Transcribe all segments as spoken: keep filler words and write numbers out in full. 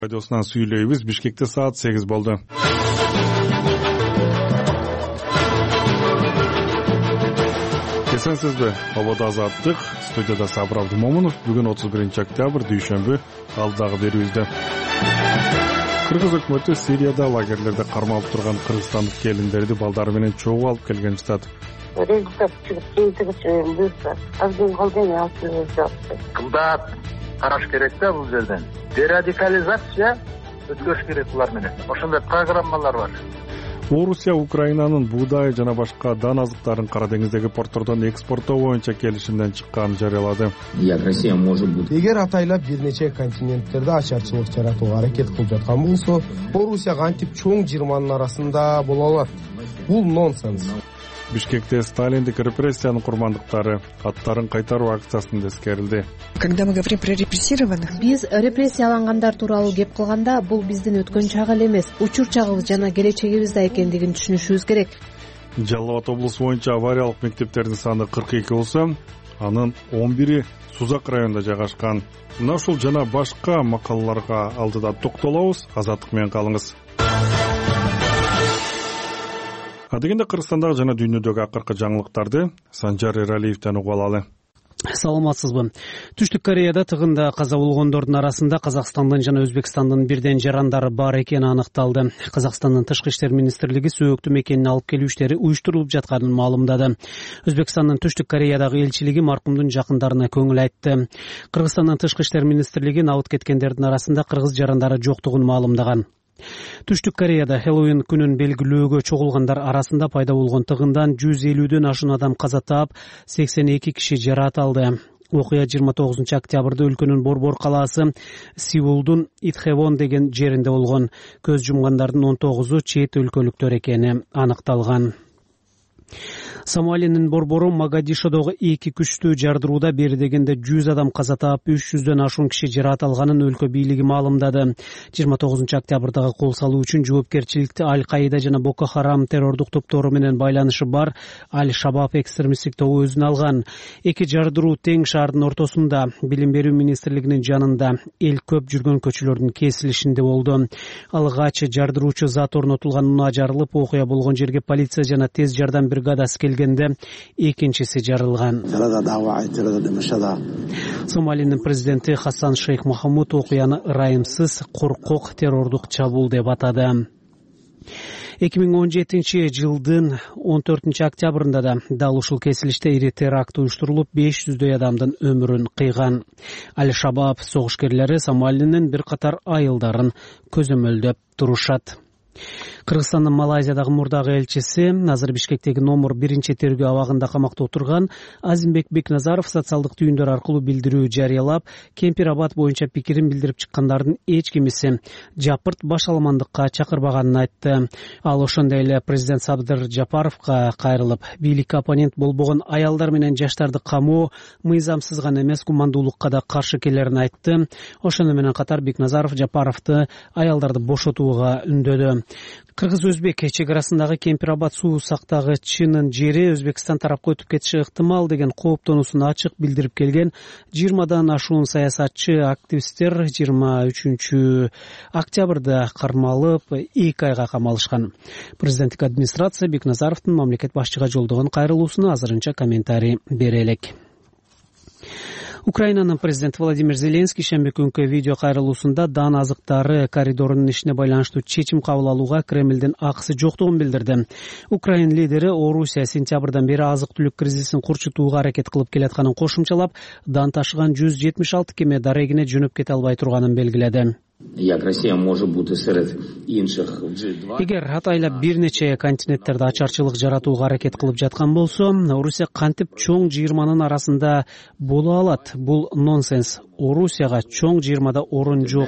Радиосунан сүйлөйбүз. Бишкекте саат сегиз болду. Эсенсизби? Ободо азаттык. Студияда Сабыр Абдумомунов. Бүгүн отуз биринчи октябрь дүйшөмбү алдагы берүүбүздө. Кыргыз өкмөтү Сирияда лагерлерде кармалып турган кыргызстандык келиндерди балдары менен чогуу алып келген жатат. Кымдап караш керек да бул жерден. Дерадикализация өткөрүш керек булар менен. Ошондой программалар бар. Орусия Украинанын буудай жана башка дан азыктарын Кара деңиздеги порттордон экспорттоо боюнча келишимден чыкканын жарыялады. Эгер атайлап бир нече континенттерде ачарчылык жаратууга аракет кылып жаткан болсо, Орусия кантип чоң жыйырманын арасында боло алат? Бул нонсенс. Бишкекте Сталиндик репрессиянын курмандыктары аттарын кайтаруу акциясында эскерилди. Когда мы говорим про репрессированных, биз репрессиялангандар тууралуу кеп кылганда, бул биздин өткөн чак эле эмес, учур чагыбыз жана келечегибиз да экендигин түшүнүшүбүз керек. Жалал Абад облусу боюнча авариялык мектептердин саны кырк эки болсо, анын он бири Сузак районунда жайгашкан. Мына ушул жана башка макалаларга алдыда токтолобуз. Азаттык менен калыңыз. Адегенде Кыргызстандагы жана дүйнөдөгү акыркы жаңылыктарды Санжар Эралиевден угуп алалы. Саламатсызбы? Түштүк Кореяда тыгында каза болгондордун арасында Казакстандын жана Өзбекстандын бирден жарандары бар экени аныкталды. Казакстандын тышкы иштер министрлиги сөөктү мекенин алып келүү иштери уюштурулуп жатканын маалымдады. Өзбекстандын Түштүк Кореядагы элчилиги маркумдун жакындарына көңүл айтты. Кыргызстандын тышкы иштер министрлиги абыт кеткендердин арасында кыргыз жарандары жоктугун маалымдаган. Түштүк Кореяда Хэллоуин күнүн белгилөөгө чогулгандар арасында пайда болгон тыгындан жүз элүүдөн ашуун адам каза таап, сексен эки киши жараат алды. Окуя жыйырма тогузунчу октябрда өлкөнүн Борбор калаасы Сеулдун Итхэвон деген жеринде болгон. Көз жумгандардын он тогузу чет өлкөлүктөр экени аныкталган. Сомалинин борбору Могадишодогу эки күчтүү жардырууда бери дегенде жүз адам каза таап, үч жүздөн ашуун киши жараат алганын өлкө бийлиги маалымдады. жыйырма тогузунчу октябрдагы кол салуу үчүн жоопкерчиликти Аль-Каида жана Боко Харам террордук топтору менен байланышы бар Аль-Шабаб экстремисттик тобу өзүнө алган. Эки жардыруу тең шаардын ортосунда, билим берүү министрлигинин жанында, эл көп жүргөн көчөлөрдүн кесилишинде болду. Алгач жардыруучу зат орнотулган унаа жарылып, окуя болгон жерге полиция жана тез жардам бригадасы келгенде экинчиси жарылган. Сомалинин президенти Хасан Шейх Махамуд окуяны ырайымсыз, коркок террордук чабуул деп атады. эки миң он жетинчи жылдын он төртүнчү октябрында да дал ушул кесилиште ири теракт уюштурулуп, беш жүздөй адамдын өмүрүн кыйган. Аль-Шабаб согушкерлери Сомалинин бир катар айылдарын көзөмөлдөп турушат. Кыргызстандын Малайзиядагы мурдагы элчиси, азыр Бишкектеги номер биринчи тергөө абагында камакта отурган Азимбек Бекназаров социалдык түйүндөр аркылуу билдирүү жарыялап, Кемпир Абад боюнча пикирин билдирип чыккандардын эч кимиси жапырт башаламандыкка чакырбаганын айтты. Ал ошондой эле президент Сабдыр Жапаровго кайрылып, бийликке оппонент болбогон аялдар менен жаштарды камоо мыйзамсыз гана эмес, гумандуулукка да каршы келерин айтты. Ошону менен катар Бекназаров Жапаровду аялдарды бошотууга үндөдү. Кыргыз-Өзбек чегарасындагы Кемпир Абад суу сактагычынын жери Өзбекстан тарапка өтүп кетиши ыктымал деген кооптонуусун ачык билдирип келген жыйырмадан ашуун саясатчы активисттер жыйырма үчүнчү октябрда кармалып, эки айга камалышкан. Президенттик администрация Бекназаровдун мамлекет башчыга жолдогон кайрылуусуна азырынча комментарий бере элек. Украинанын президенти Владимир Зеленский шемби күнкү видео кайрылуусунда дан азыктары коридорунун ишине байланыштуу чечим кабыл алууга Кремлдин акысы жоктугун билдирди. Украин лидери Орусия сентябрдан бери азык-түлүк кризисин курчутууга аракет кылып келатканын кошумчалап, дан ташыган жүз жетимиш алты кеме дарегине жөнөп кете албай турганын белгиледи. Эгер атайлап бир нече континенттерде ачарчылык жаратууга аракет кылып жаткан болсо, Орусия кантип чоң жыйырманын арасында боло алат? Бул нонсенс. Орусияга чоң жыйырмада орун жок,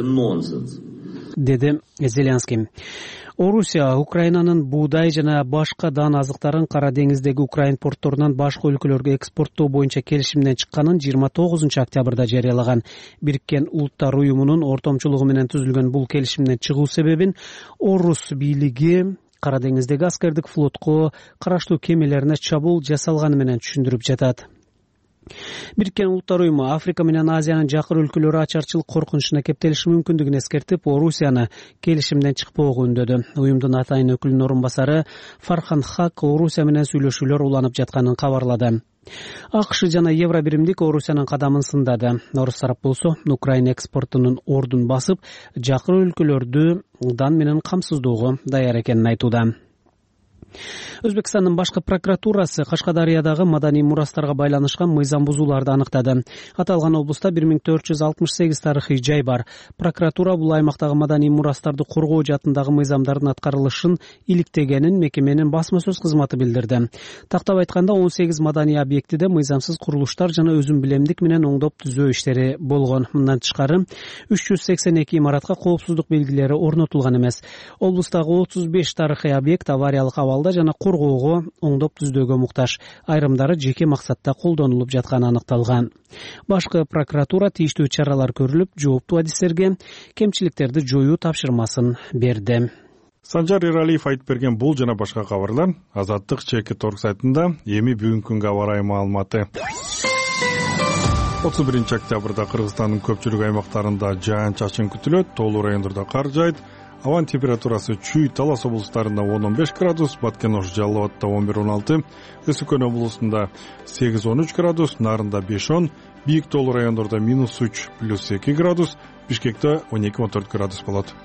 деди Зеленский. Орусия Украинанын буудай жана башка дан азыктарын Кара деңиздеги Украин портторунан башка өлкөлөргө экспорттоо боюнча келишимден чыкканын жыйырма тогузунчу октябрда жарыялаган. Бириккен Улуттар уюмунун ортомчулугу менен түзүлгөн бул келишимден чыгуу себебин Орус бийлиги Кара деңиздеги аскердик флотко караштуу кемелерине чабуул жасалганы менен түшүндүрүп жатат. Бириккен Улуттар уюму Африка менен Азиянын жакыр өлкөлөрү ачарчылык коркунучуна кептелиши мүмкүндүгүн эскертип, Орусияны келишимден чыкпоого үндөдү. Уюмдун атайын өкүлүнүн орун басары Фархан Хак Орусия менен сүйлөшүүлөр уланып жатканын кабарлады. АКШ жана Евробиримдик Орусиянын кадамын сындады. Орус тарап болсо Украина экспортунун ордун басып, жакыр өлкөлөрдү дан менен камсыздоого даяр экенин айтууда. Өзбекстандын башкы прокуратурасы Кашкадарыядагы маданий мурастарга байланышкан мыйзам бузууларды аныктады. Аталган облуста бир миң төрт жүз алтымыш сегиз тарыхый жай бар. Прокуратура бул аймактагы маданий мурастарды коргоо жаатындагы мыйзамдардын аткарылышын иликтегенин мекеменин басма сөз кызматы билдирди. Тактап айтканда он сегиз маданий объектиде мыйзамсыз курулуштар жана өзүн билемдик менен оңдоп түзөө иштери болгон. Мындан тышкары үч жүз сексен эки имаратка коопсуздук белгилери орнотулган эмес. Облустагы отуз беш тарыхый объект авариялык абалда жана коргоого, оңдоп түздөөгө муктаж. Айрымдары жеке максатта колдонулуп жатканы аныкталган. Башкы прокуратура тийиштүү чаралар көрүлүп, жооптуу адистерге кемчиликтерди жоюу тапшырмасын берди. Санжар Эралиев айтып берген бул жана башка кабарлар Азаттык чеки торг сайтында. Эми бүгүнкү күнгө аба ырайы маалыматы. отуз биринчи октябрда Кыргызстандын көпчүлүк аймактарында жаан-чачын күтүлөт, тоолуу райондордо кар жаайт. Абанын температурасы Чүй, Талас облустарында он он беш градус, Баткен-Ош, Жалал абадда он бир он алты, Өсүкөн облусунда сегиз он үч градус, Нарында беш он, бийик тоолуу райондордо минус үч плюс эки градус, Бишкекте он эки он төрт градус болот.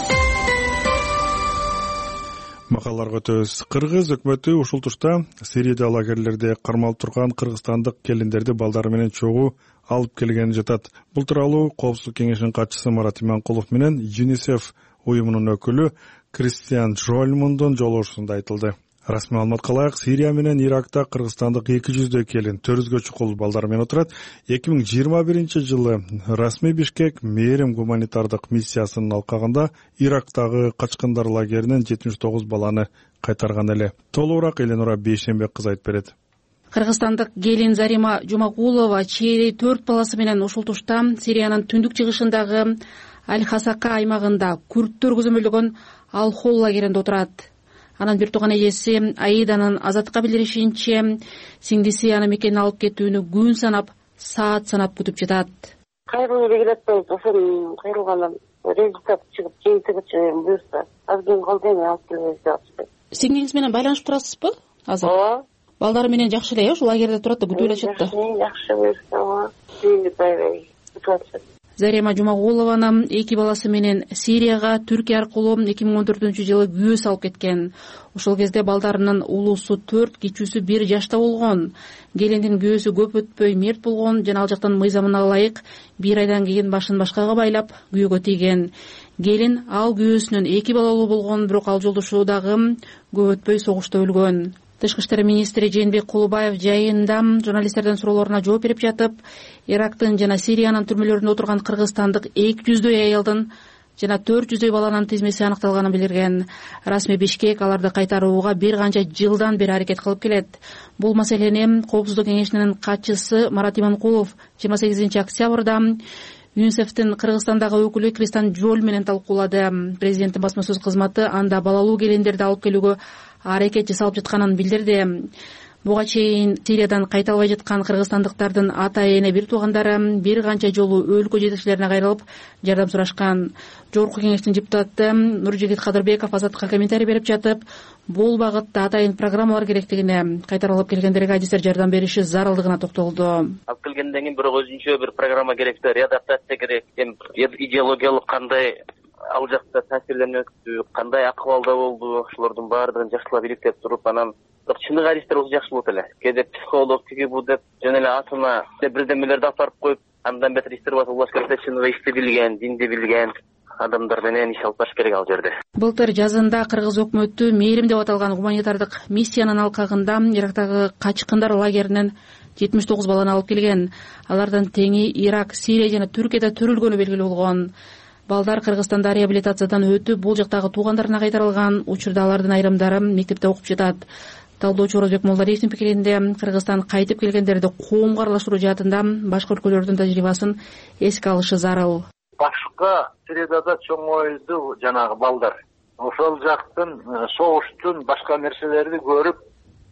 Макалаларга өтөбүз. Кыргыз өкмөтү ушул тушта Сирияда лагерлерде кармалып турган кыргызстандык келиндерди балдары менен чогуу алып келгенин жатат. Бул тууралуу Коопсуздук кеңешинин катчысы Марат Иманкулов менен ЮНИСЕФ уюмунун өкүлү Кристиан Жольмундун жолугушуусунда айтылды. Расмий маалыматка ылайык, Сирия менен Иракта кыргызстандык эки жүздөй келин төрүзгө чукул балдар менен отурат. эки миң жыйырма биринчи жылы расмий Бишкек Мээрим гуманитардык миссиясынын алкагында Ирактагы качкындар лагеринен жетимиш тогуз баланы кайтарган эле. Толугураак Эленора Бейшембек кыз айтып берет. Кыргызстандык келин Зарима Жумагулова чейи төрт баласы менен ушул тушта Сириянын түндүк чыгышындагы Аль-Хасака аймагында күрттөр көзөмөлдөгөн Ал-Хол лагеринде отурат. Анын бир тууган эжеси Аиданын Азатка билдиришинче, сиңдиси аны мекенин алып кетүүнү күн санап, саат санап күтүп жатат. Кайрылуу келет болуп, ошон кайрылгандан результат чыгып, чейинтиги буюрса, азген калды эми алып келебиз деп атышты. Сиңдиңиз менен байланышып турасызбы азыр? Ооба. Балдары менен жакшы эле, ушул лагерде турат да күтүп эле жатты. Жакшы буюрса, ооба. Кийинки байлай күтүп атышат. Зарима Жумагулованын эки баласы менен Сирияга Түркия аркылуу эки миң он төртүнчү жылы күйөөс алып кеткен. Ошол кезде балдарынын улуусу төрт, кичүүсү бир жашта болгон. Келиндин күйөөсү көп өтпөй мерт болгон жана ал жактан мыйзамына ылайык бир айдан кийин башын башкага байлап күйөөгө тийген. Келин ал күйөөсүнөн эки балалуу болгон, бирок ал жолдошу дагы көп өтпөй согушта өлгөн. Тышкы иштер министри Жээнбек Кулубаев жайында журналисттердин суроолоруна жооп берип жатып, Ирактын жана Сириянын түрмөлөрүндө отурган кыргызстандык эки жүздөй аялдын жана төрт жүздөй баланын тизмеси аныкталганын билдирген. Расмий Бишкек аларды кайтарууга бир канча жылдан бери аракет кылып келет. Бул маселени Коопсуздук кеңешинин катчысы Марат Иманкулов жыйырма сегизинчи октябрда ЮНИСЕФтин Кыргызстандагы өкүлү Кристиан Жоль менен талкуулады. Президенттин басма сөз кызматы анда балалуу келиндерди алып келүүгө аракет жасалып жатканын билдирди. Буга чейин Сириядан кайта албай жаткан кыргызстандыктардын ата эне бир туугандары бир канча жолу өлкө жетекчилерине кайрылып жардам сурашкан. Жогорку кеңештин депутаты Нуржигит Кадырбеков Азатка комментарий берип жатып, бул багытта атайын программалар керектигине, кайтарылып келгендерге адистер жардам бериши зарылдыгына токтолду. Алып келгенден кийин бирок өзүнчө бир программа керек да, реадаптация керек. Эми идеологиялык кандай ал жакта таасирленип, кандай акыбалда болду, ошолордун баардыгын жакшылап иликтеп туруп, анан чыныгы адистер болсо жакшы болот эле. Кээде психолог тиги бу деп жана эле атына бирдемелерди апарып коюп, андан бетер иштер болуш керек да, чыныгы ишти билген, динди билген адамдар менен иш алып барыш керек ал жерде. Былтыр жазында Кыргыз өкмөтү Мээрим деп аталган гуманитардык миссиянын алкагында Ирактагы качкындар лагеринен жетимиш тогуз баланы алып келген. Алардын теңи Ирак, Сирия жана Түркияда төрөлгөнү белгилүү болгон. Балдар Кыргызстанда реабилитациядан өтүп, бул жактагы туугандарына кайтарылган. Учурда алардын айрымдары мектепте окуп жатат. Талдоочу Орозбек Молдалиевдин пикиринде, Кыргызстан кайтып келгендерди коомго аралаштыруу жаатында башка өлкөлөрдүн тажрыйбасын эске алышы зарыл. Башка Сирияда чоңойду жанагы балдар. Ошол жактын согуштун башка нерселерди көрүп,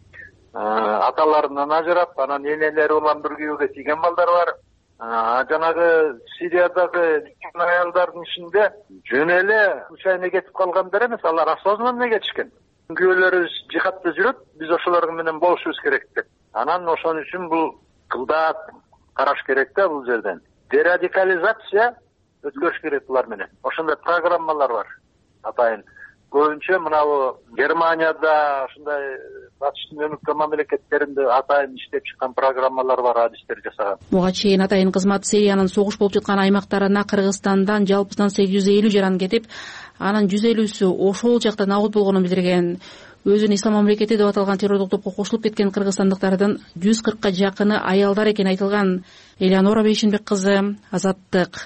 аталарынан ажырап, анан энелери улам бир күйөөгө тийген балдар бар. Жанагы Сириядагы аялдардын ичинде жөн эле случайно кетип калгандар эмес, алар осознанно кетишкен. Күйөөлөрүбүз жихадта жүрөт, биз ошолор менен болушубуз керек деп. Анан ошон үчүн бул кылдаат караш керек да бул жерден. Дерадикализация өткөрүш керек булар менен. Ошондой программалар бар. Атайын көбүнчө мынабу Германияда, ушундай батыштын өнүккөн мамлекеттеринде атайын иштеп чыккан программалар бар, адистер жасаган. Буга чейин атайын кызмат Сириянын согуш болуп жаткан аймактарына Кыргызстандан жалпысынан сегиз жүз элүү жаран кетип, анын жүз элүүсү ошол жакта набыт болгонун билдирген. Өзүн Ислам мамлекети деп аталган террордук топко кошулуп кеткен кыргызстандыктардын жүз кыркка жакыны аялдар экени айтылган. Элеонора Бейшенбек кызы, Азаттык.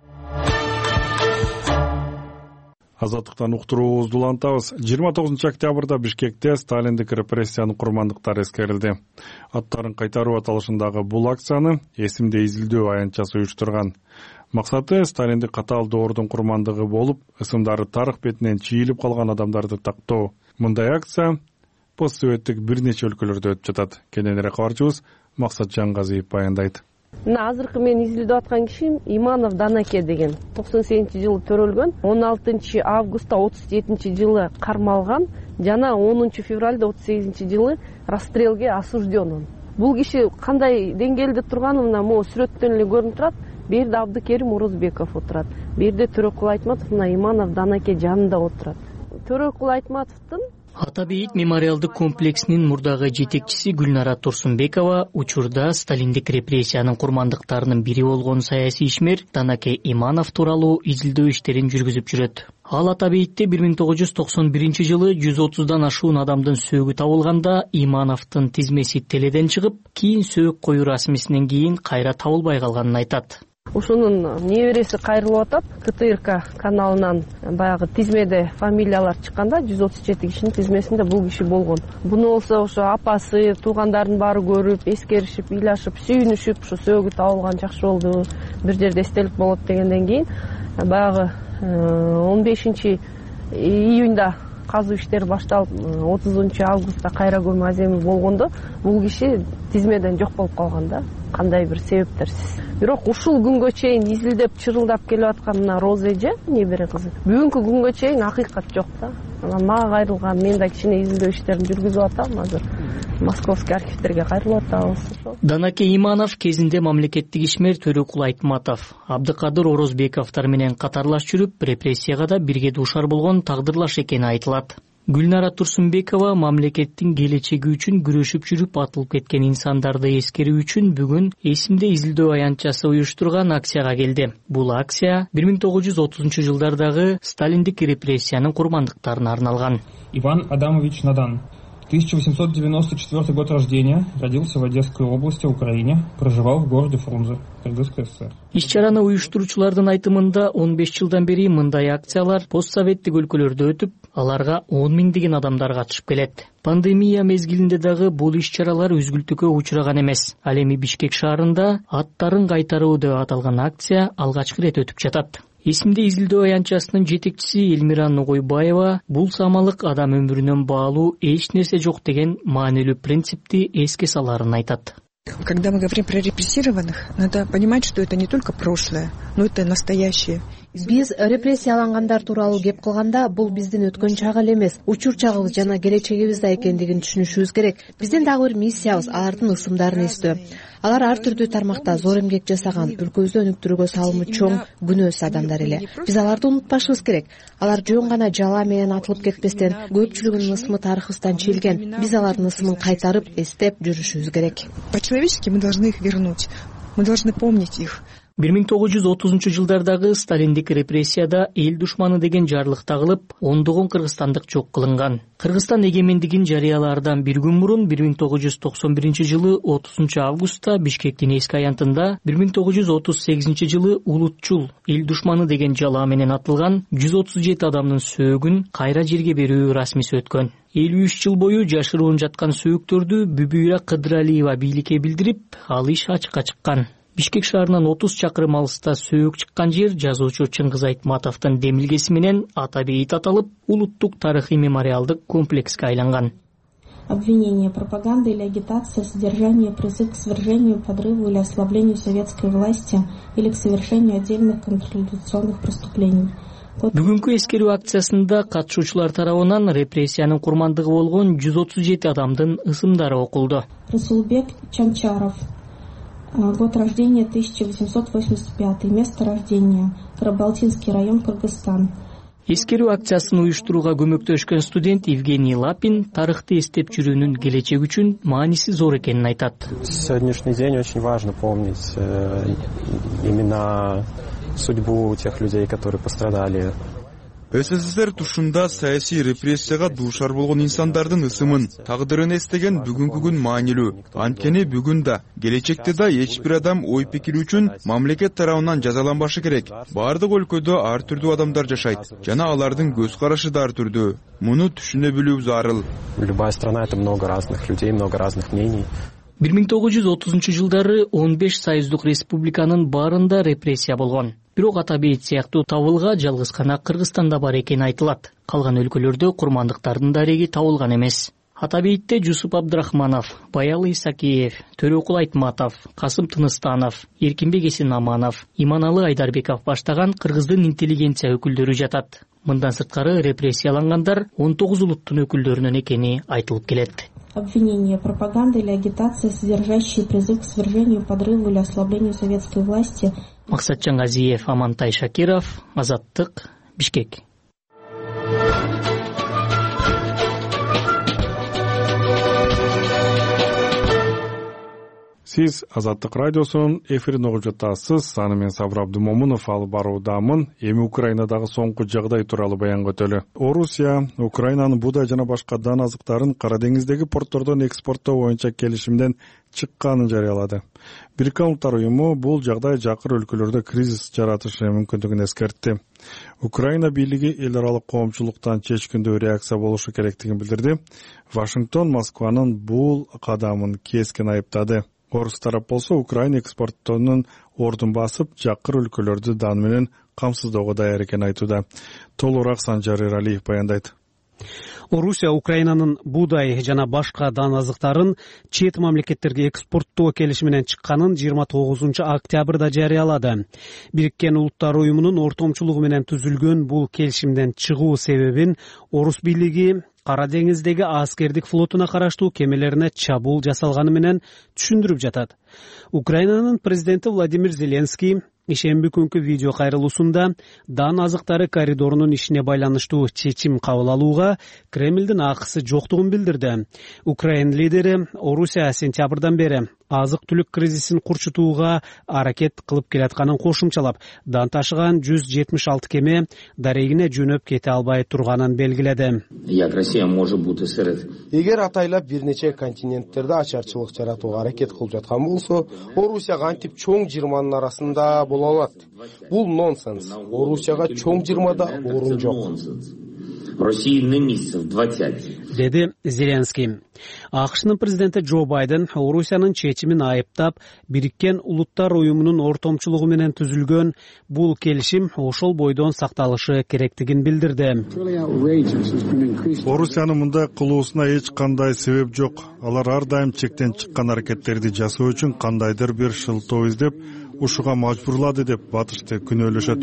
Азаттыктан уктуруубузду улантабыз. жыйырма тогузунчу октябрда Бишкекте Сталиндик репрессиянын курмандыктары эскерилди. Аттарын кайтаруу аталышындагы бул акцияны эсимде изилдөө аянтчасы уюштурган. Максаты Сталиндик катаал доордун курмандыгы болуп, ысымдары тарых бетинен чийилип калган адамдарды тактоо. Мындай акция постсоветтик бир нече өлкөлөрдө өтүп жатат. Кененирээк кабарчыбыз Максат Жангазиев баяндайт. Мына азыркы мен изилдеп аткан кишим Иманов Данаке деген токсон сегизинчи жылы төрөлгөн, он алтынчы августта отуз жетинчи жылы кармалган, жана онунчу февралда отуз сегизинчи жылы расстрелге осужден. Бул киши кандай деңгээлде турганын мына могу сүрөттөн эле көрүнүп турат. Бир жерде Абдыкерим Орозбеков отурат. Бир жерде Төрөкул Айтматов мына Иманов Данаке жанында отурат. Төрөкул Айтматовдун Ата бейит мемориалдык комплексинин мурдагы жетекчиси Гүлнара Турсунбекова учурда сталиндик репрессиянын курмандыктарынын бири болгон саясий ишмер Данаке Иманов тууралуу изилдөө иштерин жүргүзүп жүрөт. Ал Ата бейтте бир миң тогуз жүз токсон биринчи жылы жүз отуздан ашуун адамдын сөөгү табылганда Имановдун тизмеси теледен чыгып, кийин сөөк коюу расмисинен кийин кайра табылбай калганын айтат. Ошонун небереси кайрылып атат. КТРК каналынан баягы тизмеде фамилиялар чыкканда жүз отуз жети кишинин тизмесинде бул киши болгон. Буну болсо ошо апасы, туугандардын баары көрүп, эскеришип, ыйлашып, сүйүнүшүп, ошо сөөгү табылган жакшы болду, бир жерде эстелик болот дегенден кийин баягы он бешинчи июнда казуу иштери башталып, отузунчу августта кайра көмүү аземи болгондо бул киши тизмеден жок болуп калган да. Кандай бир себептерсиз. Бирок ушул күнгө чейин изилдеп чырылдап келип аткан мына Роза эже, небере кызы, бүгүнкү күнгө чейин акыйкат жок да. Анан мага кайрылган, мен да кичине изилдөө иштерин жүргүзүп атам азыр. Московский архивдерге кайрылып атабыз. Данаке Иманов кезинде мамлекеттик ишмер Төрөкул Айтматов, Абдыкадыр Орозбековтар менен катарлаш жүрүп, репрессияга да бирге дуушар болгон тагдырлаш экени айтылат. Гүлнара Турсунбекова мамлекеттин келечеги үчүн күрөшүп жүрүп атылып кеткен инсандарды эскерүү үчүн бүгүн эсимде изилдөө аянтчасы уюштурган акцияга келди. Бул акция бир миң тогуз жүз отузунчу жылдардагы сталиндик репрессиянын курмандыктарына арналган. Иван Адамович Надан, тысяча восемьсот девяносто четвёртый год рождения, родился в Одесской области, Украине, проживал в городе Фрунзе, Кыргызская ССР. Иш-чараны уюштуруучулардын айтымында он беш жылдан бери мындай акциялар постсоветтик өлкөлөрдө өтүп, аларга он миңдеген адамдар катышып келет. Пандемия мезгилинде дагы бул иш-чаралар үзгүлтүккө учураган эмес. Ал эми Бишкек шаарында аттарын кайтаруу деп аталган акция алгачкы ирет өтүп жатат. Эсимде изилдөө аянтчасынын жетекчиси Элмира Ногойбаева бул самалык адам өмүрүнөн баалуу эч нерсе жок деген маанилүү принципти эске саларын айтат. Когда мы говорим про репрессированных, надо понимать, что это не только прошлое, но это настоящее. Биз репрессиялангандар тууралуу кеп кылганда бул биздин өткөн чак эле эмес, учур чагыбыз жана келечегибиз да экендигин түшүнүшүбүз керек. Биздин дагы бир миссиябыз алардын ысымдарын эстөө. Алар ар түрдүү тармакта зор эмгек жасаган, өлкөбүздү өнүктүрүүгө салымы чоң, күнөөс адамдар эле. Биз аларды унутпашыбыз керек. Алар жөн гана жала менен атылып кетпестен, көпчүлүгүнүн ысымы тарыхыбыздан чийилген. Биз алардын ысымын кайтарып, эстеп жүрүшүбүз керек. По-человечески мы должны их вернуть. Мы должны помнить их. бир миң тогуз жүз отузунчу жылдардагы сталиндик репрессияда эл душманы деген жарлык тагылып, ондогон кыргызстандык жок кылынган. Кыргызстан эгемендигин жарыялаардан бир күн мурун бир миң тогуз жүз токсон биринчи жылы отузунчу августта Бишкектин эски аянтында бир миң тогуз жүз отуз сегизинчи жылы улутчул эл душманы деген жалаа менен атылган жүз отуз жети адамдын сөөгүн кайра жерге берүү расмиси өткөн. элүү үч жыл бою жашыруун жаткан сөөктөрдү Бүбүйра Кыдыралиева бийликке билдирип, ал иш ачыкка чыккан. Бишкек шаарынан отуз чакырым алыста сөөк чыккан жер жазуучу Чыңгыз Айтматовдун демилгеси менен Ата бейит аталып, улуттук тарыхый мемориалдык комплекске айланган. обвинение, пропаганда или агитация, содержание, призыв к свержению, подрыву или ослаблению советской власти или к совершению отдельных контрреволюционных преступлений. Бүгүнкү эскерүү акциясында катышуучулар тарабынан репрессиянын курмандыгы болгон жүз отуз жети адамдын ысымдары окулду. Расулбек Чанчаров, год рождения тысяча восемьсот восемьдесят пятый, место рождения Карабалтинский район, Кыргызстан. Эскерүү акциясын уюштурууга көмөктөшкөн студент Евгений Лапин тарыхты эстеп жүрүүнүн келечек үчүн мааниси зор экенин айтат. Сегодняшний день очень важно помнить именно судьбу тех людей, которые пострадали. СССР тушунда саясий репрессияга дуушар болгон инсандардын ысымын, тагдырын эстеген бүгүнкү күн маанилүү. Анткени бүгүн да, келечекте да эч бир адам ой пикири үчүн мамлекет тарабынан жазаланбашы керек. Бардык өлкөдө ар түрдүү адамдар жашайт, жана алардын көз карашы да ар түрдүү. Муну түшүнө билүү зарыл. Любая страна — это много разных людей, много разных мнений. бир миң тогуз жүз отузунчу жылдары он беш союздук республиканын баарында репрессия болгон. Бирок Атабейит сыяктуу табылга жалгыз гана Кыргызстанда бар экени айтылат. Калган өлкөлөрдө курмандыктардын дареги табылган эмес. Атабейтте Жусуп Абдрахманов, Баялы Исакеев, Төрөкул Айтматов, Касым Тыныстанов, Эркинбек Эсенаманов, Иманалы Айдарбеков баштаган кыргыздын интеллигенция өкүлдөрү жатат. Мындан сырткары репрессиялангандар он тогуз улуттун өкүлдөрүнөн экени айтылып келет. Обвинение, пропаганда или агитация, содержащие призыв к свержению, подрыву или ослаблению советской власти. Максатжан Газиев, Амантай Шакиров, Азаттык, Бишкек. Сиз Азаттык радиосунун эфирин угуп жатасыз. Аны мен Сабыр Абдымомунов алып баруудамын. Эми Украинадагы соңку жагдай тууралуу баян өтөлү. Орусия Украинанын буудай жана башка дан азыктарын Кара деңиздеги порттордон экспорттоо боюнча келишимден чыкканын жарыялады. Бириккен Улуттар уюму бул жагдай жакыр өлкөлөрдө кризис жаратышы мүмкүндүгүн эскертти. Украина бийлиги эл аралык коомчулуктан чечкиндүү реакция болушу керектигин билдирди. Вашингтон Москванын бул кадамын кескин айыптады. Орус тарап болсо Украина экспорттоонун ордун басып, жакыр өлкөлөрдү дан менен камсыздоого даяр экенин айтууда. Толугураак Санжар Эралиев баяндайт. Орусия Украинанын буудай жана башка дан азыктарын чет мамлекеттерге экспорттоо келишиминен чыкканын жыйырма тогузунчу октябрда жарыялады. Бириккен Улуттар уюмунун ортомчулугу менен түзүлгөн бул келишимден чыгуу себебин Орус бийлиги Кара деңиздеги аскердик флотуна караштуу кемелерине чабуул жасалганы менен түшүндүрүп жатат. Украинанын президенти Владимир Зеленский ишемби күнкү видео кайрылуусунда дан азыктары коридорунун ишине байланыштуу чечим кабыл алууга Кремлдин акысы жоктугун билдирди. Украин лидери Орусия сентябрдан бери азык-түлүк кризисин курчутууга аракет кылып келатканын кошумчалап, дан ташыган жүз жетимиш алты кеме дарегине жөнөп кете албай турганын белгиледи. Эгер атайлап бир нече континенттерде ачарчылык жаратууга аракет кылып жаткан болсо, Орусия кантип чоң жыйырманын арасында боло алат? Бул нонсенс. Орусияга чоң жыйырмада орун жок. Деди Зеленский. АКШнын президенти Джо Байден Орусиянын чечимин айыптап, Бириккен Улуттар уюмунун ортомчулугу менен түзүлгөн бул келишим ошол бойдон сакталышы керектигин билдирди. Орусиянын мындай кылуусуна эч кандай себеп жок. Алар ар дайым чектен чыккан аракеттерди жасоо үчүн кандайдыр бир шылтоо издеп, ушуга мажбурлады деп батышты күнөөлөшөт.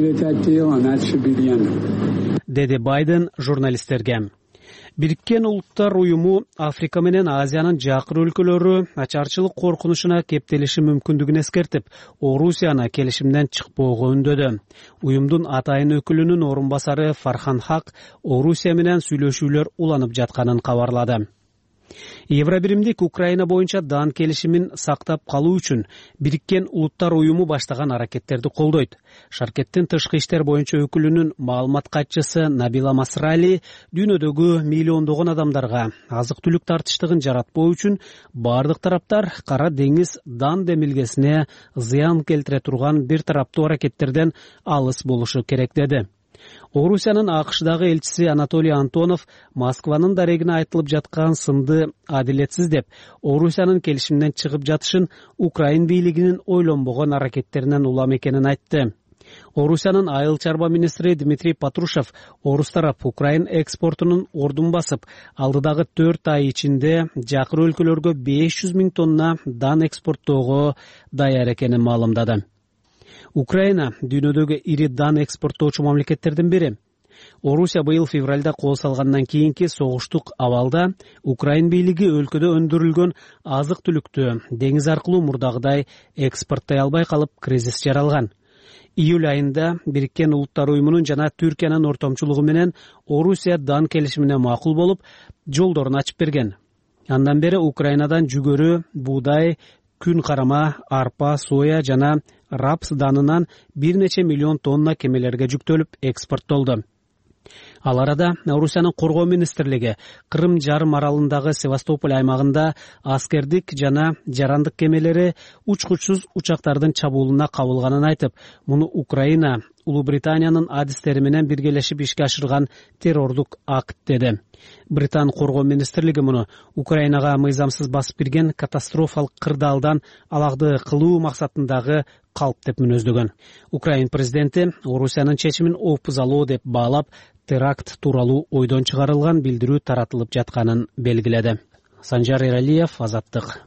Деди Байден журналисттерге. Бириккен Улуттар уюму Африка менен Азиянын жакыр өлкөлөрү ачарчылык коркунучуна кептелиши мүмкүндүгүн эскертип, Орусияны келишимден чыкпоого үндөдү. Уюмдун атайын өкүлүнүн орун басары Фархан Хак Орусия менен сүйлөшүүлөр уланып жатканын кабарлады. Евробиримдик Украина боюнча дан келишимин сактап калуу үчүн Бириккен Улуттар уюму баштаган аракеттерди колдойт. Шаркеттин тышкы иштер боюнча өкүлүнүн маалымат катчысы Набила Масрали дүйнөдөгү миллиондогон адамдарга азык-түлүк тартыштыгын жаратпоо үчүн бардык тараптар Кара деңиз дан демилгесине зыян келтире турган бир тараптуу аракеттерден алыс болушу керек деди. Орусиянын АКШдагы элчиси Анатолий Антонов Москванын дарегине айтылып жаткан сынды адилетсиз деп, Орусиянын келишимден чыгып жатышын Украин бийлигинин ойлонбогон аракеттеринен улам экенин айтты. Орусиянын айыл чарба министри Дмитрий Патрушев орус тарап Украин экспортунун ордун басып, алдыдагы төрт ай ичинде жакын өлкөлөргө беш жүз миң тонна дан экспорттоого даяр экенин маалымдады. Украина дүйнөдөгү ири дан экспорттоочу мамлекеттердин бири. Орусия быйыл февралда кол салгандан кийинки согуштук абалда Украин бийлиги өлкөдө өндүрүлгөн азык-түлүктү деңиз аркылуу мурдагыдай экспорттой албай калып, кризис жаралган. Июль айында Бириккен Улуттар уюмунун жана Түркиянын ортомчулугу менен Орусия дан келишимине макул болуп, жолдорун ачып берген. Андан бери Украинадан жүгөрү, буудай, күн карама, арпа, соя жана рапс данынан бир нече миллион тонна кемелерге жүктөлүп экспорттолду. Ал арада Орусиянын коргоо министрлиги Кырым жарым аралындагы Севастополь аймагында аскердик жана жарандык кемелери учкучсуз учактардын чабуулуна кабылганын айтып, муну Украина Улуу Британиянын адистери менен биргелешип ишке ашырган террордук акт деди. Британ коргоо министрлиги муну Украинага мыйзамсыз басып кирген катастрофалык кырдаалдан алагды кылуу максатындагы калп деп мүнөздөгөн. Украин президенти Орусиянын чечимин опузалоо деп баалап, теракт тууралуу ойдон чыгарылган билдирүү таратылып жатканын белгиледи. Санжар Эралиев, Азаттык.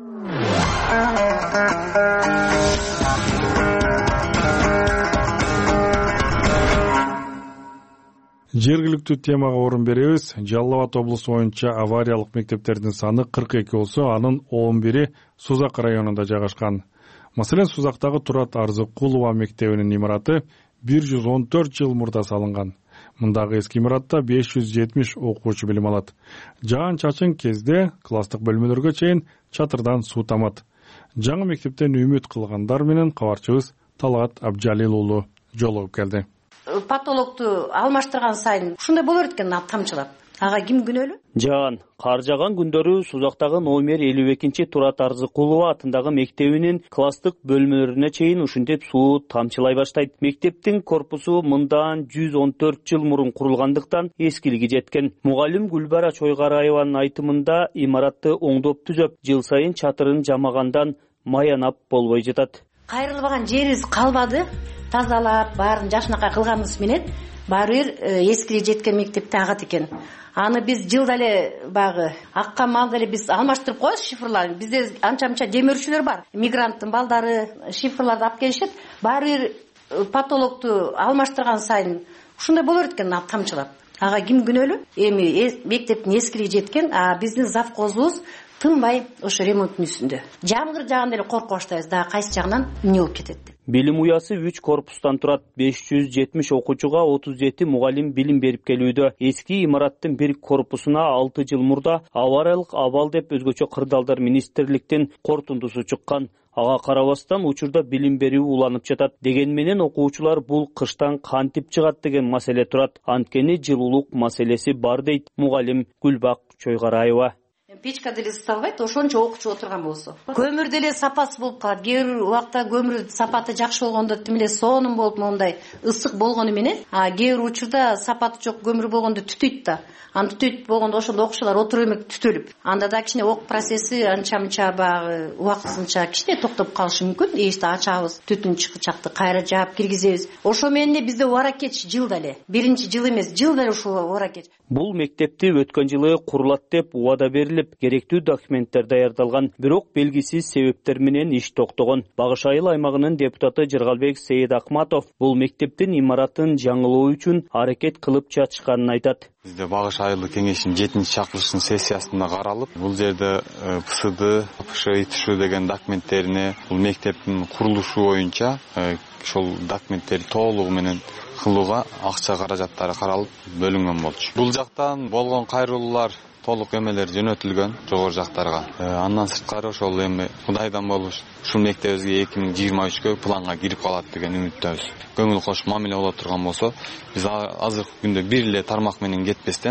Жергиликтүү темага орун беребиз. Жалал Абад облусу боюнча авариялык мектептердин саны кырк эки болсо, анын он бири Сузак районунда жайгашкан. Маселен, Сузактагы Турат Арзыкулова мектебинин имараты бир жүз он төрт жыл мурда салынган. Мындагы эски имаратта беш жүз жетимиш окуучу билим алат. Жаан чачын кезде класстык бөлмөлөргө чейин чатырдан суу тамат. Жаңы мектептен үмүт кылгандар менен кабарчыбыз Талгат Абжалил уулу жолугуп келди. Патологту алмаштырган сайын ушундай болор экен, тамчылап. Ага ким күнөөлүү? Жаан, кар жаган күндөрү Сузактагы номер элүү экинчи Турат Арзыкулова атындагы мектебинин класстык бөлмөлөрүнө чейин ушинтип суу тамчылай баштайт. Мектептин корпусу мындан жүз он төрт жыл мурун курулгандыктан эскилиги жеткен. Мугалим Гүлбара Чойгараеванын айтымында имаратты оңдоп түзөп, жыл сайын чатырын жамагандан маянап болбой жатат. Кайрылбаган жерибиз калбады. Тазалап, баарын жашынакай кылганыбыз менен баары бир эскилиги жеткен мектепте агат экен. Аны биз жылда эле багы акка малда эле биз алмаштырып коебуз шифрларды. Бизде анча-мынча демөөрчүлөр бар. Мигранттын балдары шифрларды алып келишет. Баары бир патологту алмаштырган сайын ушундай болор экен, тамчылап. Ага ким күнөөлүү? Эми мектептин эскилиги жеткен, а биздин завхозубуз тынбай ошо ремонттун үстүндө. Жамгыр жагында эле коркуп баштайбыз, дагы кайсы жагынан эмне болуп кетет. Билим уясы үч корпустан турат. беш жүз жетимиш окуучуга отуз жети мугалим билим берип келүүдө. Эски имараттын бир корпусуна алты жыл мурда авариялык абал деп өзгөчө кырдаалдар министрликтин кортундусу чыккан. Ага карабастан учурда билим берүү уланып жатат. Деген менен окуучулар бул кыштан кантип чыгат деген маселе турат. Анткени жылуулук маселеси бар дейт мугалим Гүлбак Чойгараева. Печка деле ысыталбайт, ошончо окуучу отурган болсо. Көмүр деле сапасы болуп калат. Кээ бир убакта көмүр сапаты жакшы болгондо тим эле сонун болуп, мондай ысык болгону менен, а кээ бир учурда сапаты жок көмүр болгондо түтөйт да. Аны түтөйт болгондо ошондо окуучулар отуруп эмек түтөлүп. Анда да кичине ок процесси анча-мынча багы убактысынча кичине токтоп калышы мүмкүн. Эшти ачабыз, түтүн чыкчакты кайра жаап киргизебиз. Ошо менен эле бизде убара-кеч жылда эле. Биринчи жыл эмес, жылда эле ушул убара-кеч. Бул мектепти өткөн жылы курулат деп убада берилип, керектүү документтер даярдалган, бирок белгисиз себептер менен иш токтогон. Багыш айыл аймагынын депутаты Жыргалбек Сейдакматов бул мектептин имаратын жаңылоо үчүн аракет кылып жатышканын айтат. Бизде Багыш айылы кеңешинин жетинчи чакырылышынын сессиясында каралып, бул жерде ПСД, ПШ, ИТШ деген документтерине бул мектептин курулушу боюнча ошол документтерди толугу менен кылууга акча каражаттары каралып бөлүнгөн болчу. Бул жактан болгон кайрылуулар толук эмелер жөнөтүлгөн жогору жактарга. Андан сырткары ошол эми Кудайдан болуш ушул мектебибизге эки миң жыйырма үчкө планга кирип калат деген үмүттөбүз. Көңүл кош мамиле боло турган болсо, биз азыркы күндө бир эле тармак менен кетпестен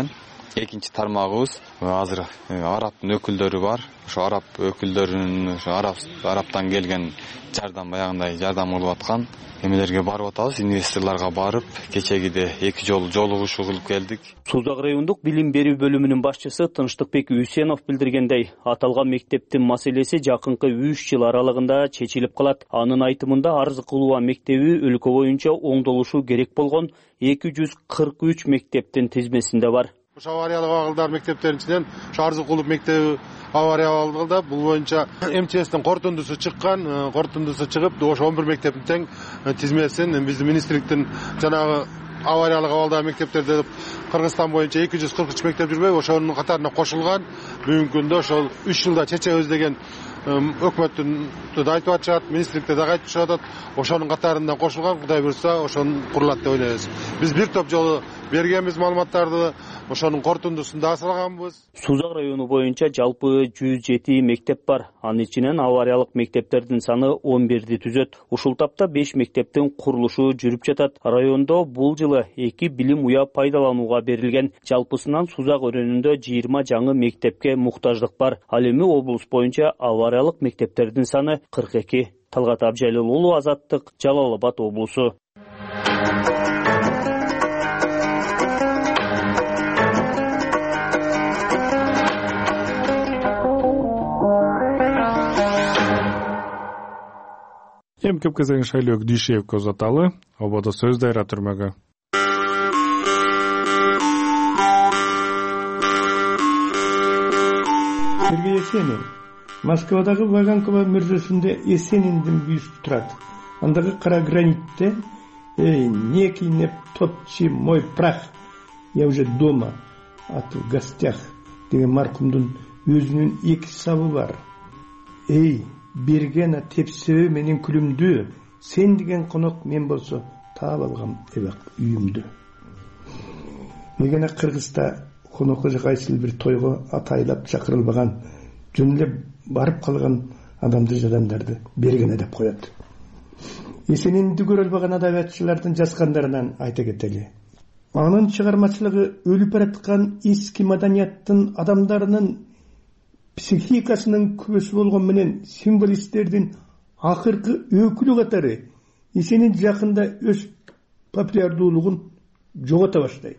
экинчи тармагыбыз азыр арабтын өкүлдөрү бар. Ошо араб өкүлдөрүнүн ошо араб араптан келген жардам баягындай жардам кылып аткан эмелерге барып атабыз, инвесторлорго барып, кечегиде эки жолу жолугушуу кылып келдик. Сузак райондук билим берүү бөлүмүнүн башчысы Тынчтыкбек Үсенов билдиргендей, аталган мектептин маселеси жакынкы үч жыл аралыгында чечилип калат. Анын айтымында Арзы Кулуба мектеби өлкө боюнча оңдолушу керек болгон эки жүз кырк үч мектептин тизмесинде бар. Ошо авариялык абалдар мектептеринин ичинен Арзы Кулуба мектеби авария абалда, бул боюнча эм че эстин корутундусу чыккан, корутундусу чыгып, ошо он бир мектептин тең тизмесин биздин министрликтин жанагы авариялык абалдагы мектептерде деп Кыргызстан боюнча эки жүз кырк үч мектеп жүрбөйбү, ошонун катарына кошулган. Бүгүнкү күндө ошол үч жылда чечебиз деген өкмөттүн да айтып атышат, министрликте дагы айтып атат. Ошонун катарына кошулган, Кудай буйрса ошону курулат деп ойлойбуз. Биз бир топ жолу бергенбиз маалыматтарды, ошонун корутундусун да салганбыз. Сузак району боюнча жалпы жүз жети мектеп бар. Анын ичинен авариялык мектептердин саны он бирди түзөт. Ушул тапта беш мектептин курулушу жүрүп жатат. Райондо бул жылы эки билим уя пайдаланууга берилген. Жалпысынан Сузак өрөөнүндө жыйырма жаңы мектепке муктаждык бар. Ал эми облус боюнча авариялык мектептердин саны кырк эки. Талгат Абжалил уулу, Азаттык, Жалал Абад облусу. Эми көп кезең Шайлөөк Дүйшеевке узаталы. Ободо сөз дайра түрмөгө. Сергей Есенин Москвадагы Ваганкова мүрзөсүндө Есениндин бюсту турат. Андагы кара гранитте «Эй, не кинеп топчи мой прах, я уже дома, а ты в гостях» деген маркумдун өзүнүн эки сабы бар. «Эй, берген тепсеби менин күлүмдү, сен деген конок мен болсо таап алгам эбак үйүмдү». Мегене Кыргызда конокко кайсыл бир тойго атайлап чакырылбаган, жөн эле барып калган адамды жадандарды бергене деп коет. Есенинди көрө албаган адабиятчылардын жазгандарынан айта кетели. Анын чыгармачылыгы өлүп бараткан эски маданияттын адамдарынын психикасынын күбөсү болгон менен символисттердин акыркы өкүлү катары Есенин жакында өз популярдуулугун жогото баштайт.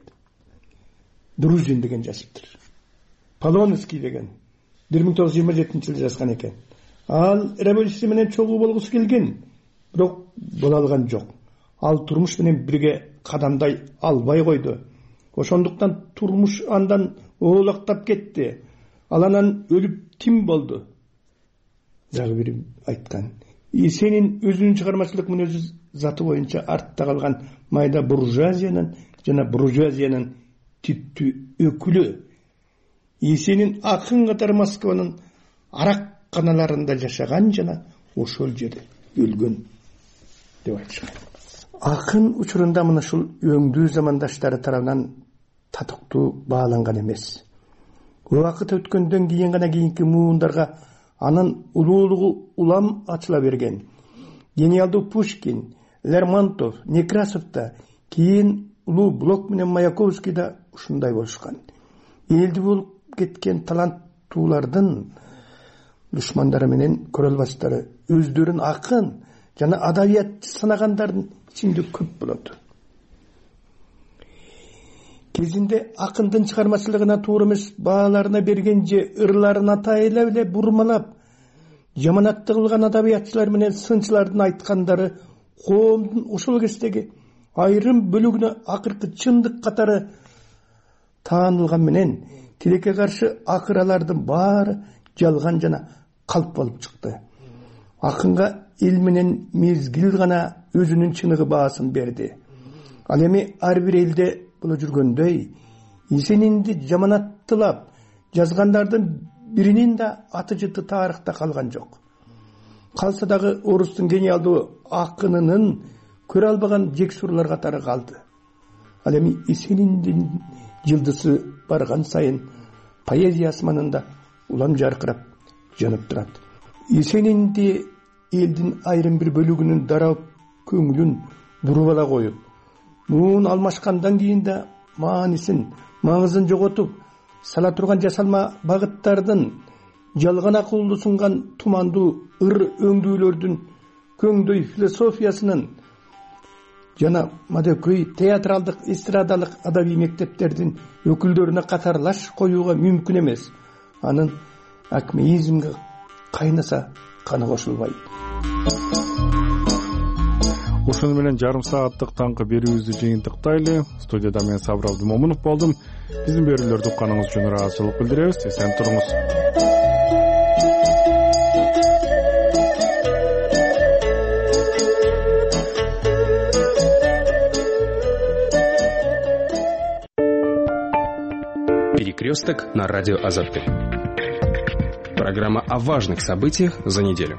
Друзин деген жазыптыр. Полонский деген бир миң тогуз жүз жыйырма жетинчи жылы жазган экен. Ал революция менен чогуу болгусу келген, бирок боло алган жок. Ал турмуш менен бирге кадамдай албай койду. Ошондуктан турмуш андан оолактап кетти. Ал анан өлүп тим болду. Дагы бир айткан. Есенин өзүнүн чыгармачылык мүнөзү заты боюнча артта калган майда буржуазиянын жана буржуазиянын типтүү өкүлү. Есенин акын катары Москванын арак каналарында жашаган жана ошол жерде өлгөн деп айтышкан. Акын учурунда мына ушул өңдүү замандаштары тарабынан татыктуу бааланган эмес. Убакыт өткөндөн кийин гана кийинки муундарга анын улуулугу улам ачыла берген. Гениалдуу Пушкин, Лермонтов, Некрасов да, кийин улуу Блок менен Маяковский да ушундай болушкан. Элди болуп кеткен таланттуулардын душмандары менен көрөлбастары өздөрүн акын жана адабиятчы санагандардын ичинде көп болот. Кезинде акындын чыгармачылыгына туура эмес бааларына берген же ырларын атайлап эле бурмалап, жаманатты кылган адабиятчылар менен сынчылардын айткандары коомдун ошол кездеги айрым бөлүгүнө акыркы чындык катары таанылган менен тилекке каршы акыралардын баары жалган жана калп болуп чыкты. Акынга эл менен мезгил гана өзүнүн чыныгы баасын берди. Ал эми ар бир элде боло жүргөндөй Есенинди жаманаттылап жазгандардын биринин да аты жыты тарыхта калган жок. Калса дагы орустун гениалдуу акынынын көрө албаган жексурлар катары калды. Ал эми Есениндин жылдысы барган сайын поэзия асманында улам жаркырап жанып турат. Есенинди элдин айрым бир бөлүгүнүн дароо көңүлүн буруп ала коюп, муун алмашкандан кийин да маанисин, маңызын жоготуп сала турган жасалма багыттардын жалган акылды сунган тумандуу ыр өңдүүлөрдүн көңдөй философиясынын жана мадөкөй театралдык эстрадалык адабий мектептердин өкүлдөрүнө катарлаш коюуга мүмкүн эмес. Анын акмеизмге кайнаса каны кошулбайт. Ушуну менен жарым сааттык таңкы берүүбүздү жыйынтыктайлы. Студияда мен Сабыр Абдымомунов болдум. Биздин берүүлөрдү укканыңыз үчүн ыраазычылык билдиребиз. Эсен туруңуз. Перекресток на радио Азатты. Программа о важных событиях за неделю.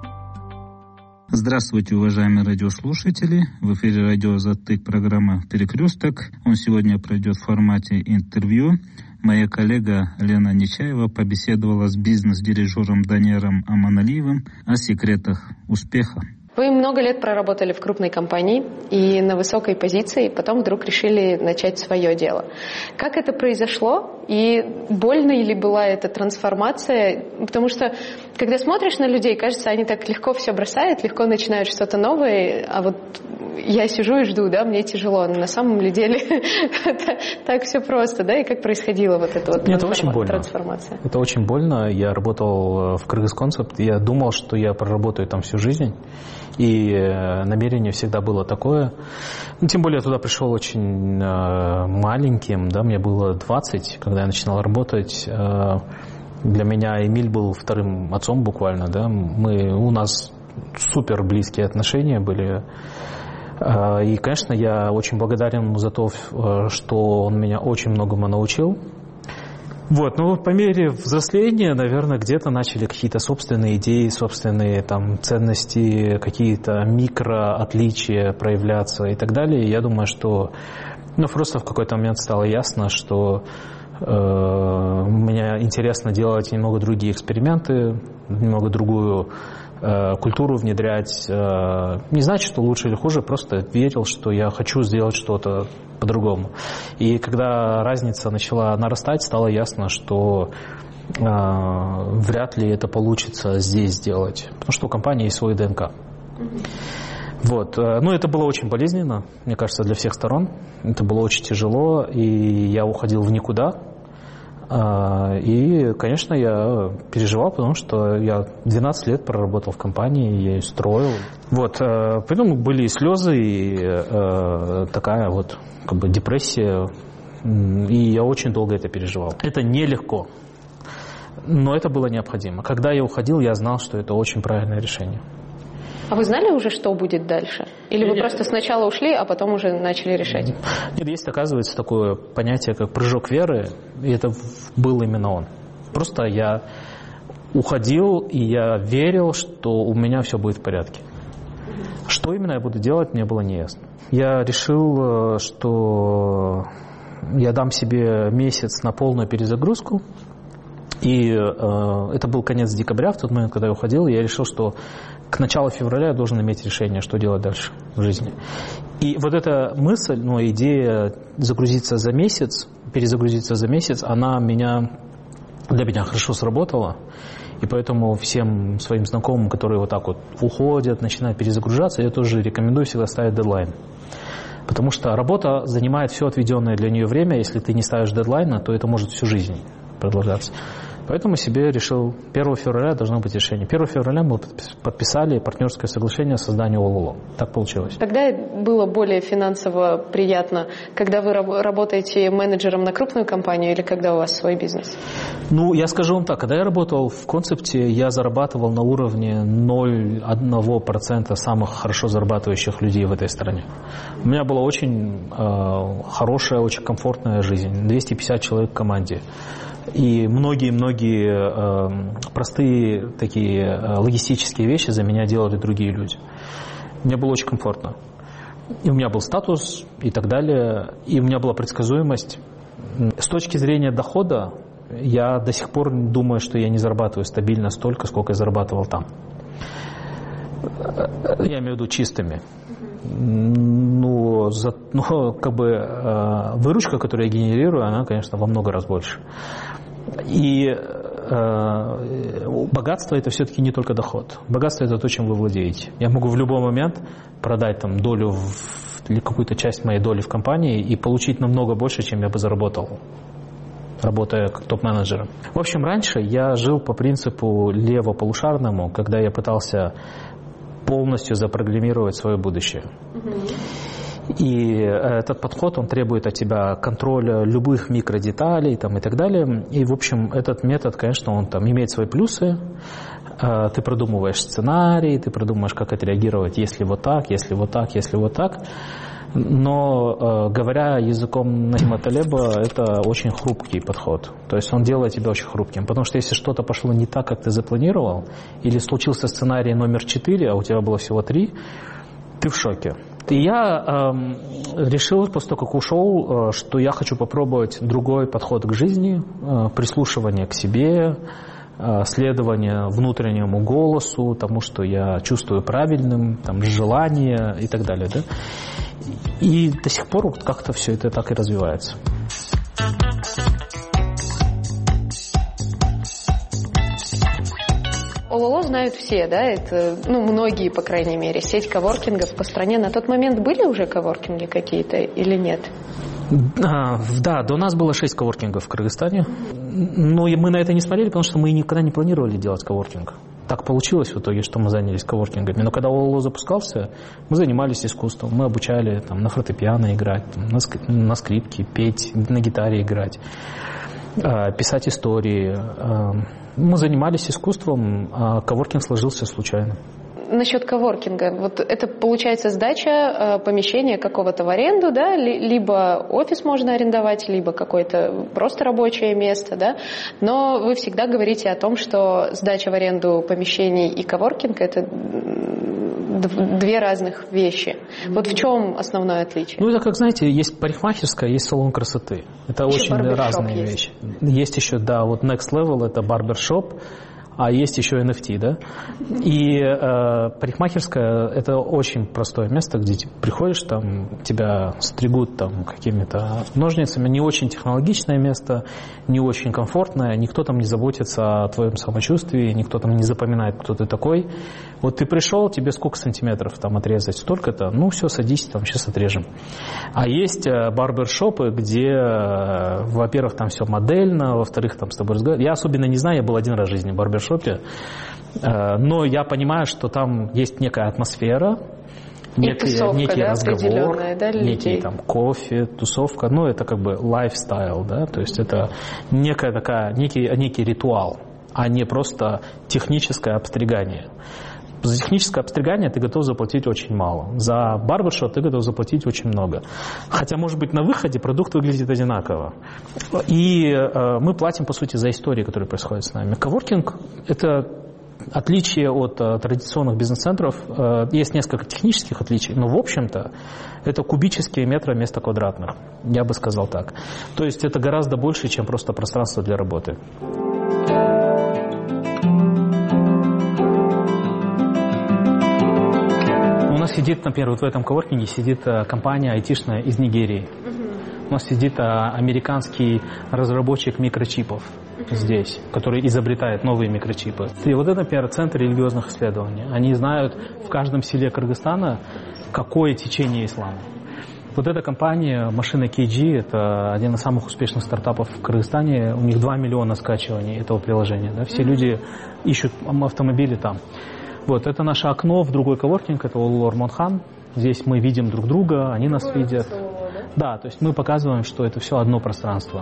Здравствуйте, уважаемые радиослушатели. В эфире радио Азатты, программа «Перекресток». Он сегодня пройдет в формате интервью. Моя коллега Лена Нечаева побеседовала с бизнес-дирижером Даниэром Аманалиевым о секретах успеха. Вы много лет проработали в крупной компании и на высокой позиции, потом вдруг решили начать свое дело. Как это произошло и больно ли была эта трансформация? Потому что, когда смотришь на людей, кажется, они так легко все бросают, легко начинают что-то новое, а вот я сижу и жду, да, мне тяжело. Но на самом ли деле так все просто, да? И как происходила вот эта вот трансформация? Это очень больно. Я работал в Кыргызконцепт, я думал, что я проработаю там всю жизнь. И намерение всегда было такое. Ну, тем более я туда пришел очень э, маленьким, да, мне было двадцать, когда я начинал работать. Э, для меня Эмиль был вторым отцом буквально, да. Мы, у нас супер близкие отношения были. Э, и, конечно, я очень благодарен ему за то, что он меня очень многому научил. Вот, ну, по мере взросления, наверное, где-то начали какие-то собственные идеи, собственные там ценности, какие-то микроотличия проявляться и так далее. И я думаю, что, ну, просто в какой-то момент стало ясно, что э, мне интересно делать немного другие эксперименты, немного другую э, культуру внедрять. Э, не значит, что лучше или хуже, просто верил, что я хочу сделать что-то по-другому. И когда разница начала нарастать, стало ясно, что э, вряд ли это получится здесь сделать, потому что у компании есть свой ДНК. Mm-hmm. Вот. Ну, это было очень болезненно, мне кажется, для всех сторон. Это было очень тяжело, и я уходил в никуда. И, конечно, я переживал, потому что я двенадцать лет проработал в компании, я ее строил. Вот. Поэтому были и слезы, и такая вот как бы депрессия. И я очень долго это переживал. Это нелегко, но это было необходимо. Когда я уходил, я знал, что это очень правильное решение. А вы знали уже, что будет дальше? Или вы Нет. просто сначала ушли, а потом уже начали решать? Нет, есть, оказывается, такое понятие, как прыжок веры, и это был именно он. Просто я уходил, и я верил, что у меня все будет в порядке. Что именно я буду делать, мне было неясно. Я решил, что я дам себе месяц на полную перезагрузку. И э, это был конец декабря, в тот момент, когда я уходил, и я решил, что к началу февраля я должен иметь решение, что делать дальше в жизни. И вот эта мысль, ну, идея загрузиться за месяц, перезагрузиться за месяц, она меня, для меня хорошо сработала. И поэтому всем своим знакомым, которые вот так вот уходят, начинают перезагружаться, я тоже рекомендую всегда ставить дедлайн. Потому что работа занимает все отведенное для нее время. Если ты не ставишь дедлайна, то это может всю жизнь продолжаться. Поэтому себе решил, первого февраля должно быть решение. первого февраля мы подписали партнерское соглашение о создании ОЛО. Так получилось. Когда было более финансово приятно, когда вы работаете менеджером на крупную компанию или когда у вас свой бизнес? Ну, я скажу вам так, когда я работал в Концепте, я зарабатывал на уровне ноль целых одна десятая процента самых хорошо зарабатывающих людей в этой стране. У меня была очень э, хорошая, очень комфортная жизнь. двести пятьдесят человек в команде. И многие-многие э, простые такие э, логистические вещи за меня делали другие люди. Мне было очень комфортно. И у меня был статус и так далее. И у меня была предсказуемость. С точки зрения дохода, я до сих пор думаю, что я не зарабатываю стабильно столько, сколько я зарабатывал там. Я имею в виду чистыми. Ну, но, за, но как бы э, выручка, которую я генерирую, она, конечно, во много раз больше. И э, богатство – это все-таки не только доход. Богатство – это то, чем вы владеете. Я могу в любой момент продать там долю в, или какую-то часть моей доли в компании и получить намного больше, чем я бы заработал, работая как топ-менеджером. В общем, раньше я жил по принципу левополушарному, когда я пытался полностью запрограммировать свое будущее. И этот подход, он требует от тебя контроля любых микродеталей там, и так далее. И, в общем, этот метод, конечно, он там имеет свои плюсы. Ты продумываешь сценарий, ты продумываешь, как отреагировать, если вот так, если вот так, если вот так. Но, говоря языком Насима Талеба, это очень хрупкий подход. То есть он делает тебя очень хрупким. Потому что если что-то пошло не так, как ты запланировал, или случился сценарий номер четыре, а у тебя было всего три, ты в шоке. И я э, решил, после того, как ушел, э, что я хочу попробовать другой подход к жизни, э, прислушивание к себе, э, следование внутреннему голосу, тому, что я чувствую правильным, там, желание и так далее. Да? И до сих пор вот как-то все это так и развивается. ОЛО знают все, да, это, ну, многие, по крайней мере, сеть коворкингов по стране. На тот момент были уже коворкинги какие-то или нет? А, да, до нас было шесть коворкингов в Кыргызстане, но мы на это не смотрели, потому что мы никогда не планировали делать коворкинг. Так получилось в итоге, что мы занялись коворкингами. Но когда ОЛО запускался, мы занимались искусством, мы обучали там, на фортепиано играть, там, на, ск- на скрипке петь, на гитаре играть, э, писать истории. Э, мы занимались искусством, а коворкинг сложился случайно. Насчет коворкинга, вот это получается сдача э, помещения какого-то в аренду, да, либо офис можно арендовать, либо какое-то просто рабочее место, да, но вы всегда говорите о том, что сдача в аренду помещений и коворкинг – это две разных вещи. Вот в чем основное отличие? Ну, это как, знаете, есть парикмахерская, есть салон красоты. Это еще очень разные есть. вещи. Есть еще, да, вот next level – это барбершоп, а есть еще эн эф ти, да? И э, парикмахерская – это очень простое место, где ты приходишь, там тебя стригут там какими-то ножницами. Не очень технологичное место, не очень комфортное. Никто там не заботится о твоем самочувствии, никто там не запоминает, кто ты такой. Вот ты пришел, тебе сколько сантиметров там отрезать? Столько-то? Ну, все, садись, там сейчас отрежем. А есть барбершопы, где, во-первых, там все модельно, во-вторых, там с тобой разговаривают. Я особенно не знаю, я был один раз в жизни в барбершопе, но я понимаю, что там есть некая атмосфера, некий, тусовка, некий да, разговор, да, некий там кофе, тусовка, ну это как бы лайфстайл, да, то есть это некая такая, некий, некий ритуал, а не просто техническое обстригание. За техническое обстригание ты готов заплатить очень мало. За барбершоп ты готов заплатить очень много. Хотя, может быть, на выходе продукт выглядит одинаково. И э, мы платим, по сути, за истории, которые происходят с нами. Коворкинг – это отличие от э, традиционных бизнес-центров. Э, есть несколько технических отличий, но, в общем-то, это кубические метры вместо квадратных. Я бы сказал так. То есть это гораздо больше, чем просто пространство для работы. У нас сидит, например, вот в этом коворкинге сидит компания айтишная из Нигерии. Uh-huh. У нас сидит американский разработчик микрочипов uh-huh. здесь, который изобретает новые микрочипы. И вот это, например, центр религиозных исследований. Они знают в каждом селе Кыргызстана, какое течение ислама. Вот эта компания, машина кей джи, это один из самых успешных стартапов в Кыргызстане. У них два миллиона скачиваний этого приложения. Да? Все uh-huh. люди ищут автомобили там. Вот, это наше окно в другой коворкинг, это ОЛО Ормонхан. Здесь мы видим друг друга, они нас Какое видят. Слово, да? Да, то есть мы показываем, что это все одно пространство.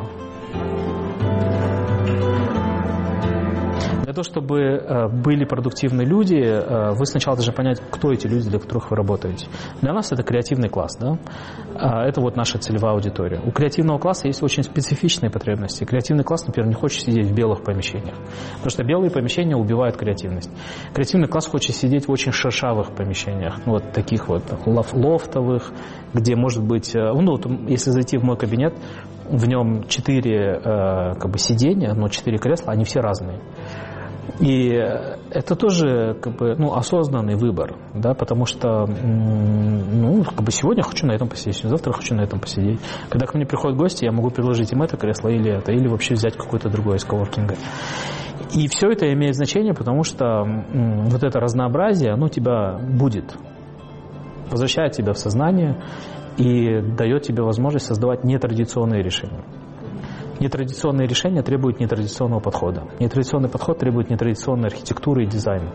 Для того, чтобы э, были продуктивные люди, э, вы сначала должны понять, кто эти люди, для которых вы работаете. Для нас это креативный класс, да? Э, это вот наша целевая аудитория. У креативного класса есть очень специфичные потребности. Креативный класс, например, не хочет сидеть в белых помещениях, потому что белые помещения убивают креативность. Креативный класс хочет сидеть в очень шершавых помещениях, ну, вот таких вот лофтовых, где может быть, ну, вот, если зайти в мой кабинет, в нем четыре э, как бы сиденья, но четыре кресла, они все разные. И это тоже как бы, ну, осознанный выбор, да, потому что ну, как бы сегодня хочу на этом посидеть, завтра хочу на этом посидеть. Когда ко мне приходят гости, я могу предложить им это кресло или это, или вообще взять какое-то другое из коворкинга. И все это имеет значение, потому что вот это разнообразие, оно тебя будет, возвращает тебя в сознание и дает тебе возможность создавать нетрадиционные решения. Нетрадиционные решения требуют нетрадиционного подхода. Нетрадиционный подход требует нетрадиционной архитектуры и дизайна.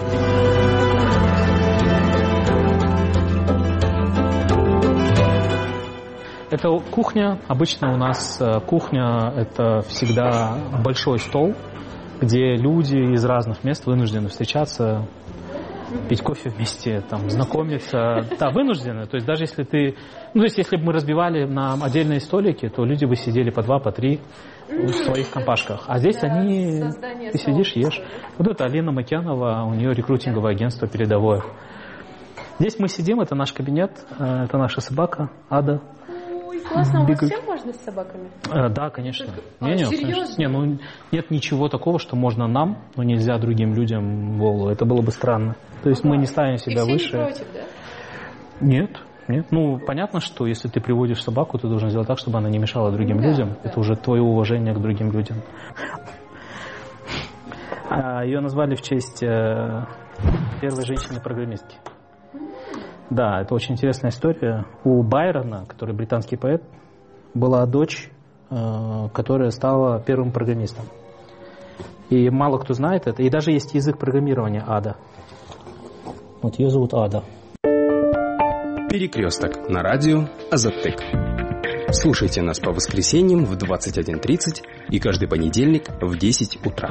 Это кухня. Обычно у нас кухня – это всегда большой стол, где люди из разных мест вынуждены встречаться, пить кофе вместе, там, знакомиться. Да, вынуждены. То есть даже если ты... Ну, то есть если бы мы разбивали на отдельные столики, то люди бы сидели по два, по три в своих компашках. А здесь они... Ты сидишь, ешь. Вот это Алина Макянова, у нее рекрутинговое агентство передовое. Здесь мы сидим, это наш кабинет, это наша собака Ада. Ой, классно, у вас всем можно с собаками? А, да, конечно. А, не, не, серьезно? Не, ну, нет ничего такого, что можно нам, но нельзя другим людям в голову. Это было бы странно. То есть мы не ставим себя И все выше. не против, да? Нет, нет. Ну, понятно, что если ты приводишь собаку, ты должен сделать так, чтобы она не мешала другим Да, людям. да. Это уже твое уважение к другим людям. Ее назвали в честь э, первой женщины-программистки. Да, это очень интересная история. У Байрона, который британский поэт, была дочь, э, которая стала первым программистом. И мало кто знает это. И даже есть язык программирования Ада. Вот ее зовут Ада. Перекресток на радио Азаттык. Слушайте нас по воскресеньям в двадцать один тридцать и каждый понедельник в десять утра.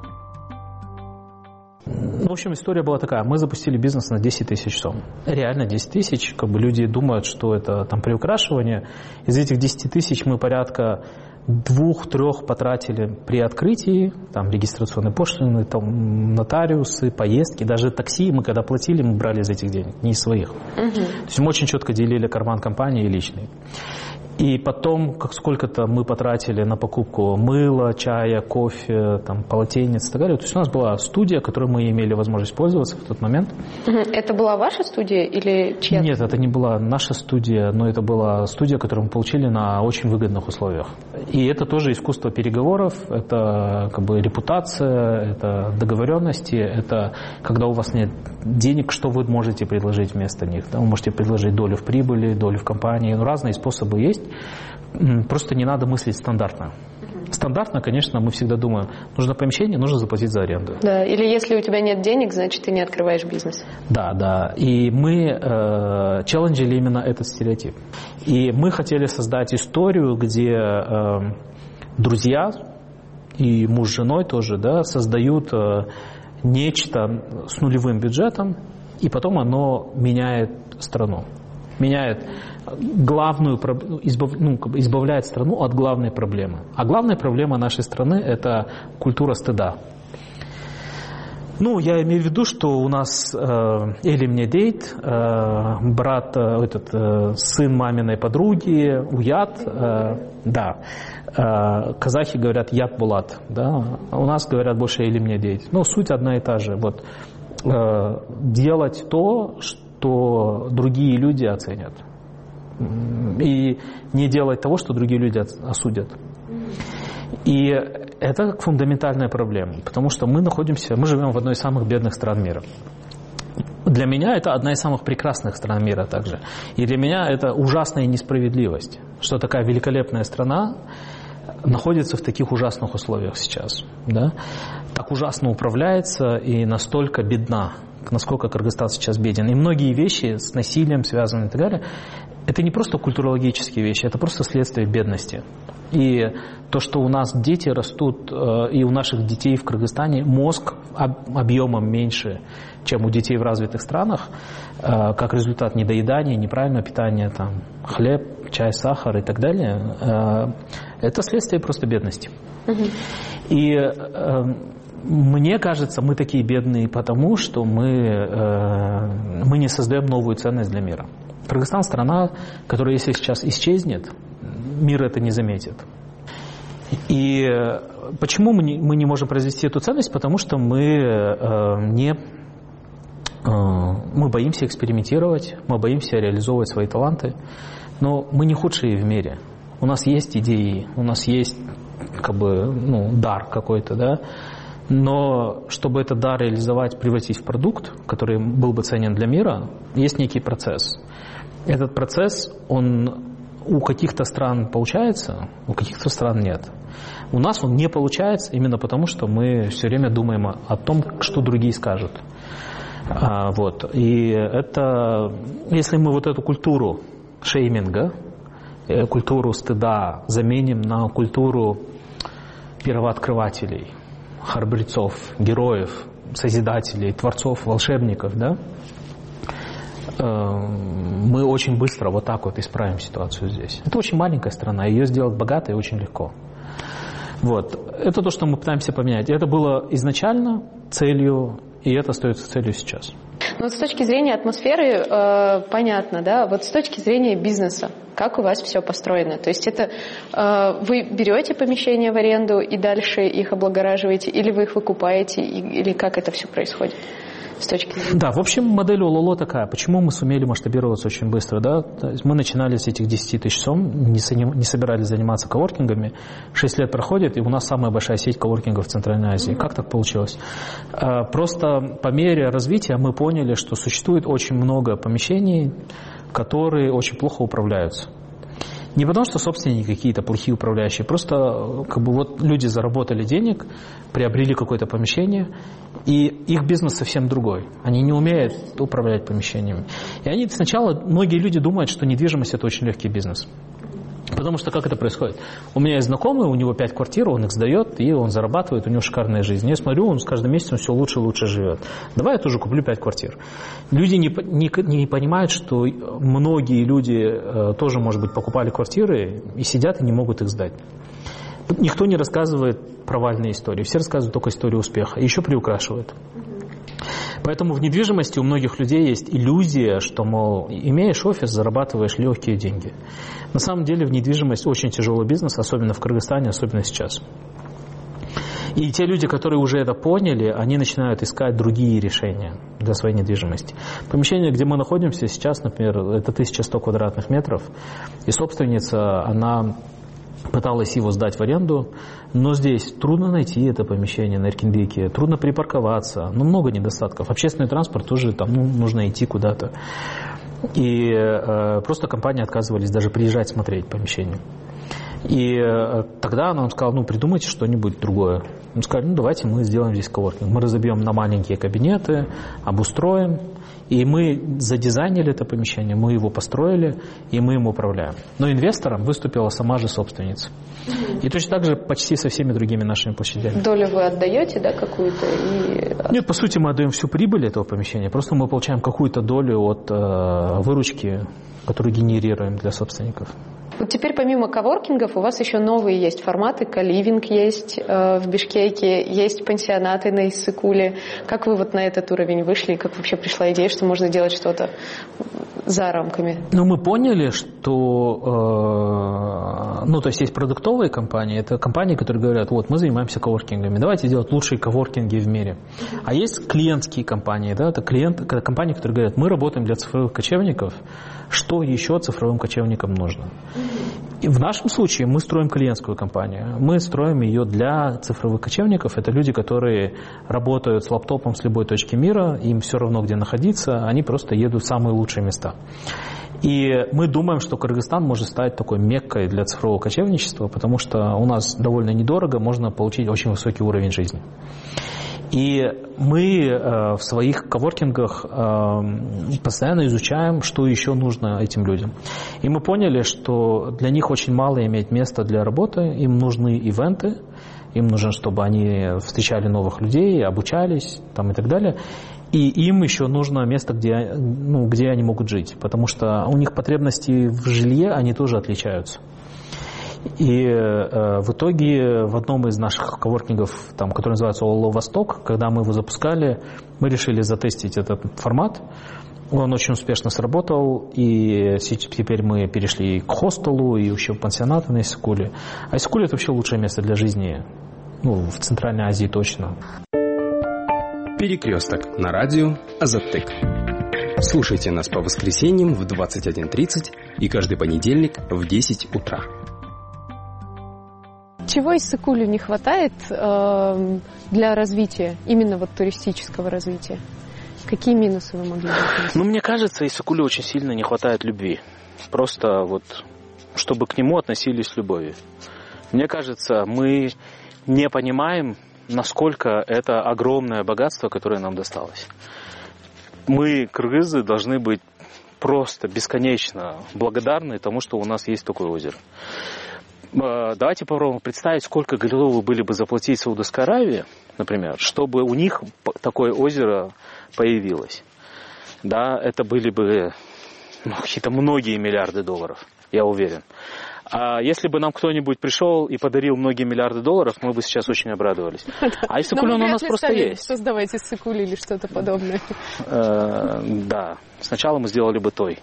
Ну, в общем, история была такая. Мы запустили бизнес на десять тысяч сом. Реально десять тысяч. Как бы люди думают, что это там приукрашивание. Из этих десяти тысяч мы порядка двух-трех потратили при открытии. Там регистрационные пошлины, там нотариусы, поездки. Даже такси мы когда платили, мы брали из этих денег, не из своих. Угу. То есть мы очень четко делили карман компании и личный. И потом, как сколько-то мы потратили на покупку мыла, чая, кофе, там, полотенец и так далее. То есть у нас была студия, которой мы имели возможность пользоваться в тот момент. Это была ваша студия или чья-то? Нет, это не была наша студия, но это была студия, которую мы получили на очень выгодных условиях. И это тоже искусство переговоров, это как бы репутация, это договоренности, это когда у вас нет денег, что вы можете предложить вместо них. Да? Вы можете предложить долю в прибыли, долю в компании, ну, разные способы есть. Просто не надо мыслить стандартно. Стандартно, конечно, мы всегда думаем, нужно помещение, нужно заплатить за аренду. Да, или если у тебя нет денег, значит, ты не открываешь бизнес. Да, да. И мы э, челленджили именно этот стереотип. И мы хотели создать историю, где э, друзья и муж с женой тоже, да, создают э, нечто с нулевым бюджетом, и потом оно меняет страну. Меняет главную проблему, избав, ну, избавляет страну от главной проблемы. А главная проблема нашей страны – это культура стыда. Ну, я имею в виду, что у нас э, Эли мне дейт, э, брат, э, этот, э, сын маминой подруги, уят, э, да. Э, казахи говорят яд булат, да. У нас говорят больше Эли мне дейт. Но суть одна и та же. Вот, э, делать то, что другие люди оценят. И не делать того, что другие люди осудят. И это фундаментальная проблема, потому что мы находимся, мы живем в одной из самых бедных стран мира. Для меня это одна из самых прекрасных стран мира также. И для меня это ужасная несправедливость, что такая великолепная страна находится в таких ужасных условиях сейчас. Да? Так ужасно управляется и настолько бедна, насколько Кыргызстан сейчас беден. И многие вещи с насилием связаны и так далее, это не просто культурологические вещи, это просто следствие бедности. И то, что у нас дети растут, и у наших детей в Кыргызстане мозг объемом меньше, чем у детей в развитых странах, как результат недоедания, неправильного питания, там, хлеб, чай, сахар и так далее, это следствие просто бедности. И мне кажется, мы такие бедные потому, что мы, мы не создаем новую ценность для мира. Кыргызстан – страна, которая, если сейчас исчезнет, мир это не заметит. И почему мы не, мы не можем произвести эту ценность? Потому что мы э, не... Мы боимся экспериментировать, мы боимся реализовывать свои таланты, но мы не худшие в мире. У нас есть идеи, у нас есть как бы, ну, дар какой-то, да, но чтобы этот дар реализовать, превратить в продукт, который был бы ценен для мира, есть некий процесс. Этот процесс, он у каких-то стран получается, у каких-то стран нет. У нас он не получается именно потому, что мы все время думаем о том, что другие скажут. А, вот. И это, если мы вот эту культуру шейминга, культуру стыда заменим на культуру первооткрывателей, храбрецов, героев, созидателей, творцов, волшебников, да, мы очень быстро вот так вот исправим ситуацию здесь. Это очень маленькая страна, ее сделать богатой очень легко. Вот. Это то, что мы пытаемся поменять. Это было изначально целью, и это остается целью сейчас. Ну, вот с точки зрения атмосферы э, понятно, да. Вот с точки зрения бизнеса, как у вас все построено? То есть это э, вы берете помещения в аренду и дальше их облагораживаете, или вы их выкупаете, или как это все происходит? С точки зрения... Да, в общем, модель ОЛОЛО такая. Почему мы сумели масштабироваться очень быстро? Да? То есть мы начинали с этих десяти тысяч сом, не, заним... не собирались заниматься коворкингами. Шесть лет проходит, и у нас самая большая сеть коворкингов в Центральной Азии. Как так получилось? Просто по мере развития мы поняли, что существует очень много помещений, которые очень плохо управляются. Не потому, что собственники какие-то плохие управляющие, просто как бы вот люди заработали денег, приобрели какое-то помещение, и их бизнес совсем другой. Они не умеют управлять помещениями. И они сначала, многие люди думают, что недвижимость – это очень легкий бизнес. Потому что как это происходит? У меня есть знакомый, у него пять квартир, он их сдает, и он зарабатывает, у него шикарная жизнь. Я смотрю, он с каждым месяцем все лучше и лучше живет. Давай я тоже куплю пять квартир. Люди не, не, не понимают, что многие люди э, тоже, может быть, покупали квартиры и сидят и не могут их сдать. Никто не рассказывает провальные истории, все рассказывают только историю успеха, и еще приукрашивают. Поэтому в недвижимости у многих людей есть иллюзия, что, мол, имеешь офис, зарабатываешь легкие деньги. На самом деле в недвижимость очень тяжелый бизнес, особенно в Кыргызстане, особенно сейчас. И те люди, которые уже это поняли, они начинают искать другие решения для своей недвижимости. Помещение, где мы находимся сейчас, например, это тысяча сто квадратных метров, и собственница, она пыталась его сдать в аренду, но здесь трудно найти это помещение на Эркинбеке, трудно припарковаться, ну, много недостатков. Общественный транспорт тоже там, ну, нужно идти куда-то. И э, просто компании отказывались даже приезжать смотреть помещение. И э, тогда она нам сказала, ну, придумайте что-нибудь другое. Мы сказали, ну, давайте мы сделаем здесь коворкинг. Мы разобьем на маленькие кабинеты, обустроим. И мы задизайнили это помещение, мы его построили, и мы им управляем. Но инвестором выступила сама же собственница. И точно так же почти со всеми другими нашими площадями. Долю вы отдаете, да, какую-то? И... Нет, по сути, мы отдаем всю прибыль этого помещения. Просто мы получаем какую-то долю от э, выручки, которую генерируем для собственников. Вот теперь помимо коворкингов у вас еще новые есть форматы. Коливинг есть э, в Бишкеке, есть пансионаты на Иссык-Куле. Как вы вот на этот уровень вышли? Как вообще пришла идея, что можно делать что-то за рамками? Ну, мы поняли, что... Э, ну, то есть есть продуктовые компании. Это компании, которые говорят, вот, мы занимаемся коворкингами. Давайте делать лучшие коворкинги в мире. А есть клиентские компании. Да? Это клиент, компании, которые говорят, мы работаем для цифровых кочевников. Что еще цифровым кочевникам нужно? И в нашем случае мы строим клиентскую компанию. Мы строим ее для цифровых кочевников. Это люди, которые работают с лаптопом с любой точки мира, им все равно, где находиться, они просто едут в самые лучшие места. И мы думаем, что Кыргызстан может стать такой меккой для цифрового кочевничества, потому что у нас довольно недорого, можно получить очень высокий уровень жизни. И мы э, в своих коворкингах э, постоянно изучаем, что еще нужно этим людям. И мы поняли, что для них очень мало иметь места для работы, им нужны ивенты, им нужно, чтобы они встречали новых людей, обучались там, и так далее. И им еще нужно место, где, ну, где они могут жить, потому что у них потребности в жилье, они тоже отличаются. И э, в итоге в одном из наших коворкингов, там, который называется ОЛО Восток, когда мы его запускали, мы решили затестить этот формат. Он очень успешно сработал, и теперь мы перешли к хостелу, и еще пансионаты на Иссыкуле. А Иссыкуле — это вообще лучшее место для жизни, ну, в Центральной Азии точно. Перекресток на радио Азаттык. Слушайте нас по воскресеньям в двадцать один тридцать и каждый понедельник в десять утра. Чего Иссыкулю не хватает э, для развития, именно вот туристического развития? Какие минусы вы могли бы отметить? Ну, мне кажется, Иссыкулю очень сильно не хватает любви. Просто вот, чтобы к нему относились с любовью. Мне кажется, мы не понимаем, насколько это огромное богатство, которое нам досталось. Мы, кыргызы, должны быть просто бесконечно благодарны тому, что у нас есть такое озеро. Давайте попробуем представить, сколько готовы были бы заплатить Саудовской Аравии, например, чтобы у них такое озеро появилось. Да, это были бы ну, какие-то многие миллиарды долларов, я уверен. А если бы нам кто-нибудь пришел и подарил многие миллиарды долларов, мы бы сейчас очень обрадовались. А Иссыкуль у нас просто есть. Создавать Иссыкуль или что-то подобное. Да, сначала мы сделали бы той.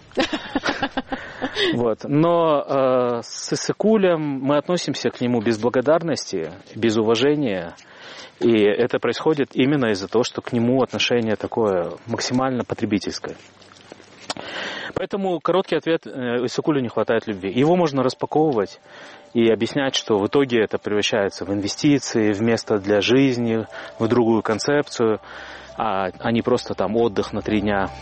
Вот. Но с Иссыкулем мы относимся к нему без благодарности, без уважения. И это происходит именно из-за того, что к нему отношение такое максимально потребительское. Поэтому короткий ответ: Иссыкулю не хватает любви. Его можно распаковывать и объяснять, что в итоге это превращается в инвестиции, в место для жизни, в другую концепцию, а не просто там отдых на три дня.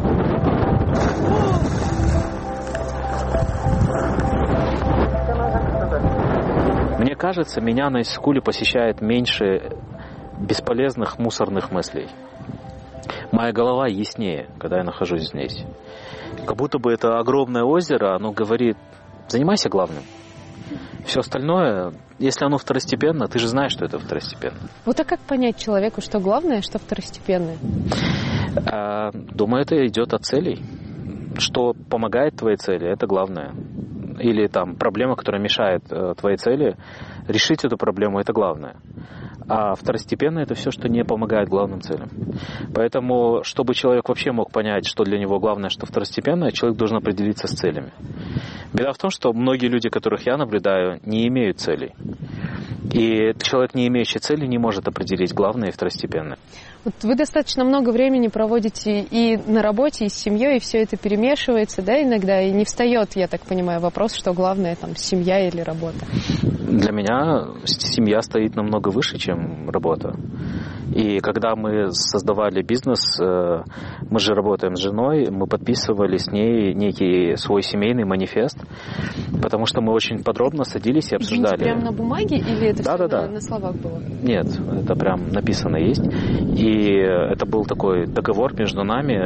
Мне кажется, меня на Иссыкуле посещает меньше бесполезных мусорных мыслей. Моя голова яснее, когда я нахожусь здесь. Как будто бы это огромное озеро, оно говорит: занимайся главным. Все остальное, если оно второстепенно, ты же знаешь, что это второстепенно. Вот а как понять человеку, что главное, что второстепенное? А, думаю, это идет от целей. Что помогает твоей цели, это главное. Или там проблема, которая мешает э, твоей цели, решить эту проблему, это главное. А второстепенно — это все, что не помогает главным целям. Поэтому, чтобы человек вообще мог понять, что для него главное, что второстепенное, человек должен определиться с целями. Беда в том, что многие люди, которых я наблюдаю, не имеют целей. И человек, не имеющий цели, не может определить главное и второстепенное. Вот вы достаточно много времени проводите и на работе, и с семьей, и все это перемешивается, да, иногда, и не встает, я так понимаю, вопрос, что главное, там, семья или работа. Для меня семья стоит намного выше, чем работа. И когда мы создавали бизнес, мы же работаем с женой, мы подписывали с ней некий свой семейный манифест, потому что мы очень подробно садились и обсуждали. Извините, прямо на бумаге или это да, все да, на, да. на словах было? Нет, это прям написано есть. И это был такой договор между нами.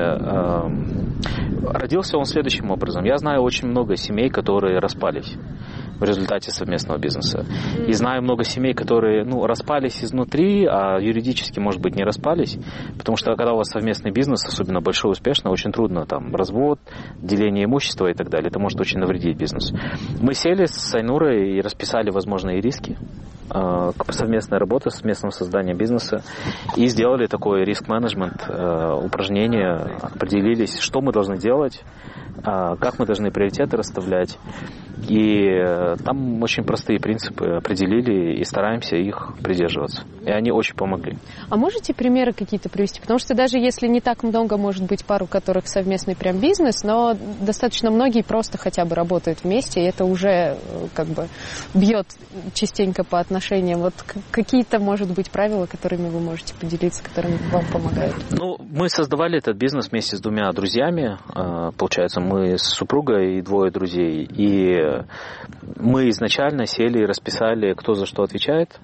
Родился он следующим образом. Я знаю очень много семей, которые распались в результате совместного бизнеса. И знаю много семей, которые ну, распались изнутри, а юридически, может быть, не распались. Потому что когда у вас совместный бизнес, особенно большой, успешный, очень трудно. Там развод, деление имущества и так далее. Это может очень навредить бизнесу. Мы сели с Айнурой и расписали возможные риски совместной работы, совместного создания бизнеса и сделали такой риск-менеджмент, упражнение, определились, что мы должны делать, как мы должны приоритеты расставлять. И там очень простые принципы определили и стараемся их придерживаться. И они очень помогли. А можете примеры какие-то привести? Потому что даже если не так много, может быть, пар, у которых совместный прям бизнес, но достаточно многие просто хотя бы работают вместе, и это уже как бы бьет частенько по отношениям. Вот какие-то, может быть, правила, которыми вы можете поделиться, которыми вам помогают? Ну, мы создавали этот бизнес вместе с двумя друзьями. Получается, мы с супругой и двое друзей. И мы изначально сели и расписали, кто за что отвечает,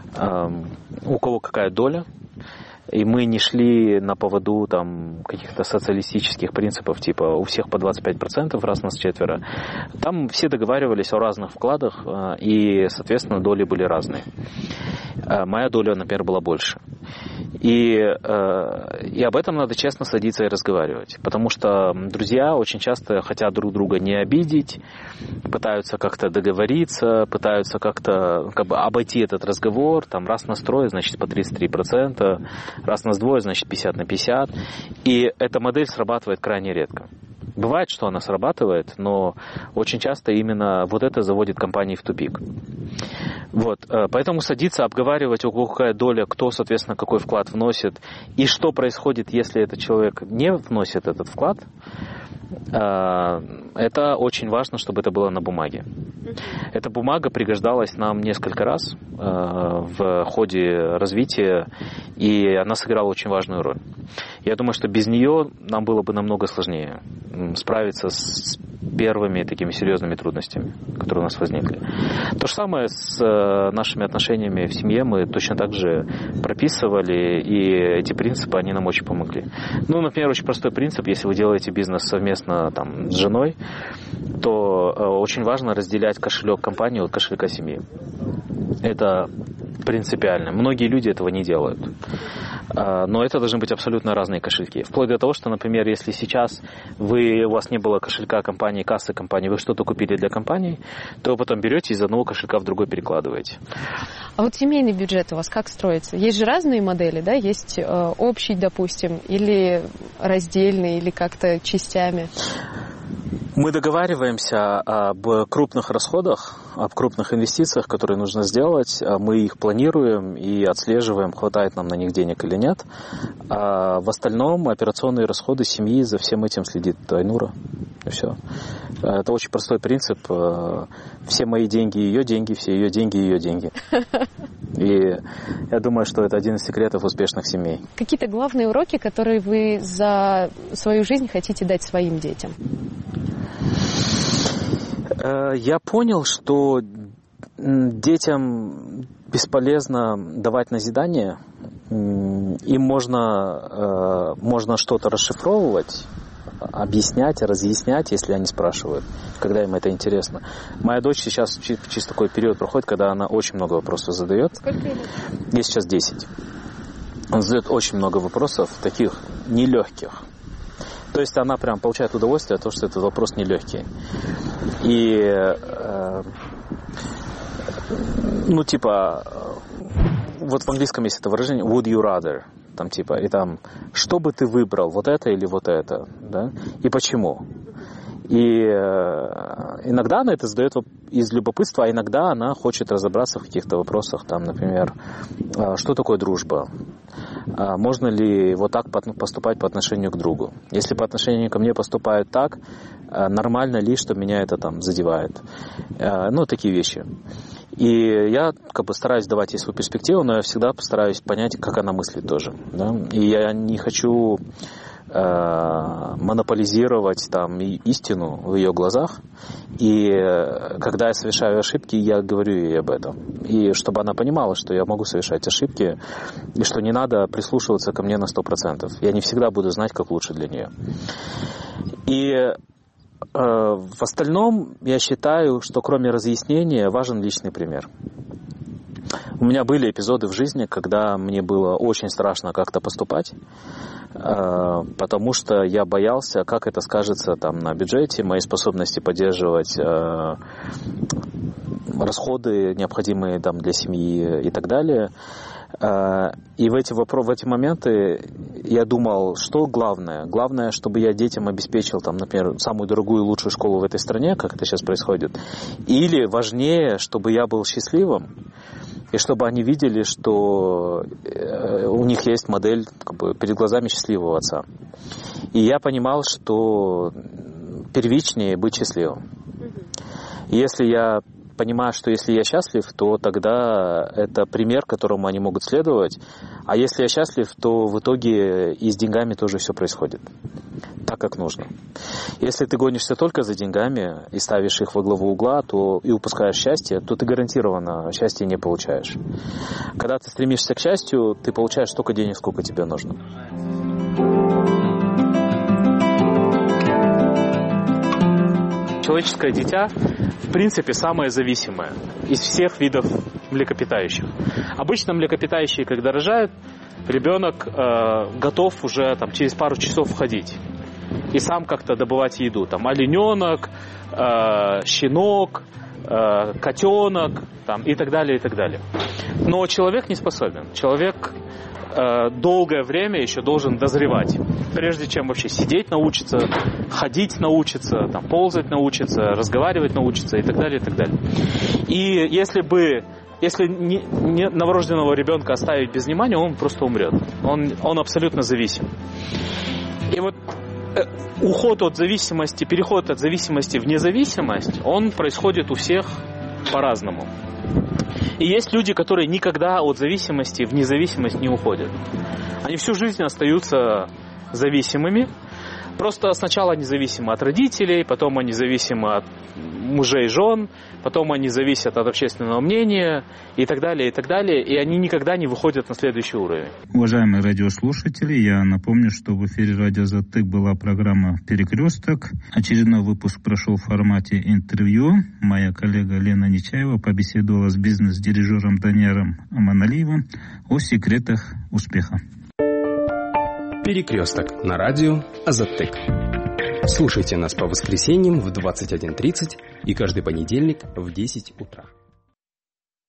у кого какая доля. И мы не шли на поводу там, каких-то социалистических принципов, типа у всех по двадцать пять процентов, раз нас четверо. Там все договаривались о разных вкладах, и, соответственно, доли были разные. Моя доля, например, была больше. И, и об этом надо честно садиться и разговаривать. Потому что друзья очень часто хотят друг друга не обидеть, пытаются как-то договориться, пытаются как-то как бы обойти этот разговор. Там, раз нас трое, значит, по тридцать три процента, раз нас двое, значит, пятьдесят на пятьдесят. И эта модель срабатывает крайне редко. Бывает, что она срабатывает, но очень часто именно вот это заводит компании в тупик. Вот. Поэтому садиться, обговаривать, у кого какая доля, кто, соответственно, какой вклад вносит, и что происходит, если этот человек не вносит этот вклад, это очень важно, чтобы это было на бумаге. Эта бумага пригождалась нам несколько раз в ходе развития, и она сыграла очень важную роль. Я думаю, что без нее нам было бы намного сложнее справиться с первыми такими серьезными трудностями, которые у нас возникли. То же самое с нашими отношениями в семье. Мы точно так же прописывали, и эти принципы, они нам очень помогли. Ну, например, очень простой принцип. Если вы делаете бизнес совместно там, с женой, то очень важно разделять кошелек компании от кошелька семьи. Это принципиально. Многие люди этого не делают. Но это должны быть абсолютно разные кошельки. Вплоть до того, что, например, если сейчас вы, у вас не было кошелька компании, кассы компании, вы что-то купили для компании, то вы потом берете из одного кошелька в другой перекладываете. А вот семейный бюджет у вас как строится? Есть же разные модели, да? Есть э, общий, допустим, или раздельный, или как-то частями? Мы договариваемся об крупных расходах, об крупных инвестициях, которые нужно сделать. Мы их планируем и отслеживаем, хватает нам на них денег или нет. А в остальном операционные расходы семьи, за всем этим следит Айнура. И все. Это очень простой принцип. Все мои деньги ее деньги, все ее деньги ее деньги. И я думаю, что это один из секретов успешных семей. Какие-то главные уроки, которые вы за свою жизнь хотите дать своим детям? Я понял, что детям бесполезно давать назидание. Им можно, можно что-то расшифровывать, объяснять, разъяснять, если они спрашивают, когда им это интересно. Моя дочь сейчас чисто такой период проходит, когда она очень много вопросов задает. Сколько лет? Ей сейчас десять. Она задает очень много вопросов, таких нелегких. То есть она прям получает удовольствие от того, что этот вопрос нелегкий. И, э, ну, типа, вот в английском есть это выражение would you rather, там типа, и там, что бы ты выбрал, вот это или вот это, да, и почему. И э, иногда она это задает из любопытства, а иногда она хочет разобраться в каких-то вопросах, там, например, э, что такое дружба, э, можно ли вот так поступать по отношению к другу. Если по отношению ко мне поступают так, э, нормально ли, что меня это там задевает. Э, ну, такие вещи. И я как бы стараюсь давать ей свою перспективу, но я всегда постараюсь понять, как она мыслит тоже. Да? И я не хочу монополизировать там истину в ее глазах. И когда я совершаю ошибки, я говорю ей об этом. И чтобы она понимала, что я могу совершать ошибки, и что не надо прислушиваться ко мне на сто процентов. Я не всегда буду знать, как лучше для нее. И э, в остальном я считаю, что кроме разъяснения важен личный пример. У меня были эпизоды в жизни, когда мне было очень страшно как-то поступать, потому что я боялся, как это скажется там, на бюджете, моей способности поддерживать расходы, необходимые там, для семьи и так далее. И в эти, в эти моменты я думал, что главное? Главное, чтобы я детям обеспечил, там, например, самую дорогую и лучшую школу в этой стране, как это сейчас происходит. Или важнее, чтобы я был счастливым, и чтобы они видели, что у них есть модель как бы, перед глазами счастливого отца. И я понимал, что первичнее быть счастливым. И если я понимаю, что если я счастлив, то тогда это пример, которому они могут следовать. А если я счастлив, то в итоге и с деньгами тоже все происходит так, как нужно. Если ты гонишься только за деньгами и ставишь их во главу угла, то и упускаешь счастье, то ты гарантированно счастье не получаешь. Когда ты стремишься к счастью, ты получаешь столько денег, сколько тебе нужно. Человеческое дитя принципе, самое зависимое из всех видов млекопитающих. Обычно млекопитающие, когда рожают, ребенок э, готов уже там, через пару часов ходить и сам как-то добывать еду. Там олененок, э, щенок, э, котенок там, и так далее, и так далее. Но человек не способен. Человек э, долгое время еще должен дозревать, прежде чем вообще сидеть научиться, ходить научиться, там, ползать научиться, разговаривать научиться и так далее, и так далее. И если бы Если не, не новорожденного ребенка оставить без внимания, он просто умрет. Он, он абсолютно зависим. И вот э, уход от зависимости, переход от зависимости в независимость, он происходит у всех по-разному. И есть люди, которые никогда от зависимости в независимость не уходят. Они всю жизнь остаются зависимыми. Просто сначала они зависимы от родителей, потом они зависимы от мужей и жен, потом они зависят от общественного мнения и так далее, и так далее. И они никогда не выходят на следующий уровень. Уважаемые радиослушатели, я напомню, что в эфире радио «Азаттык» была программа «Перекресток». Очередной выпуск прошел в формате интервью. Моя коллега Лена Нечаева побеседовала с бизнес-дирижером Данияром Аманалиевым о секретах успеха. Перекресток на радио «Азаттык». Слушайте нас по воскресеньям в двадцать один тридцать и каждый понедельник в десять утра.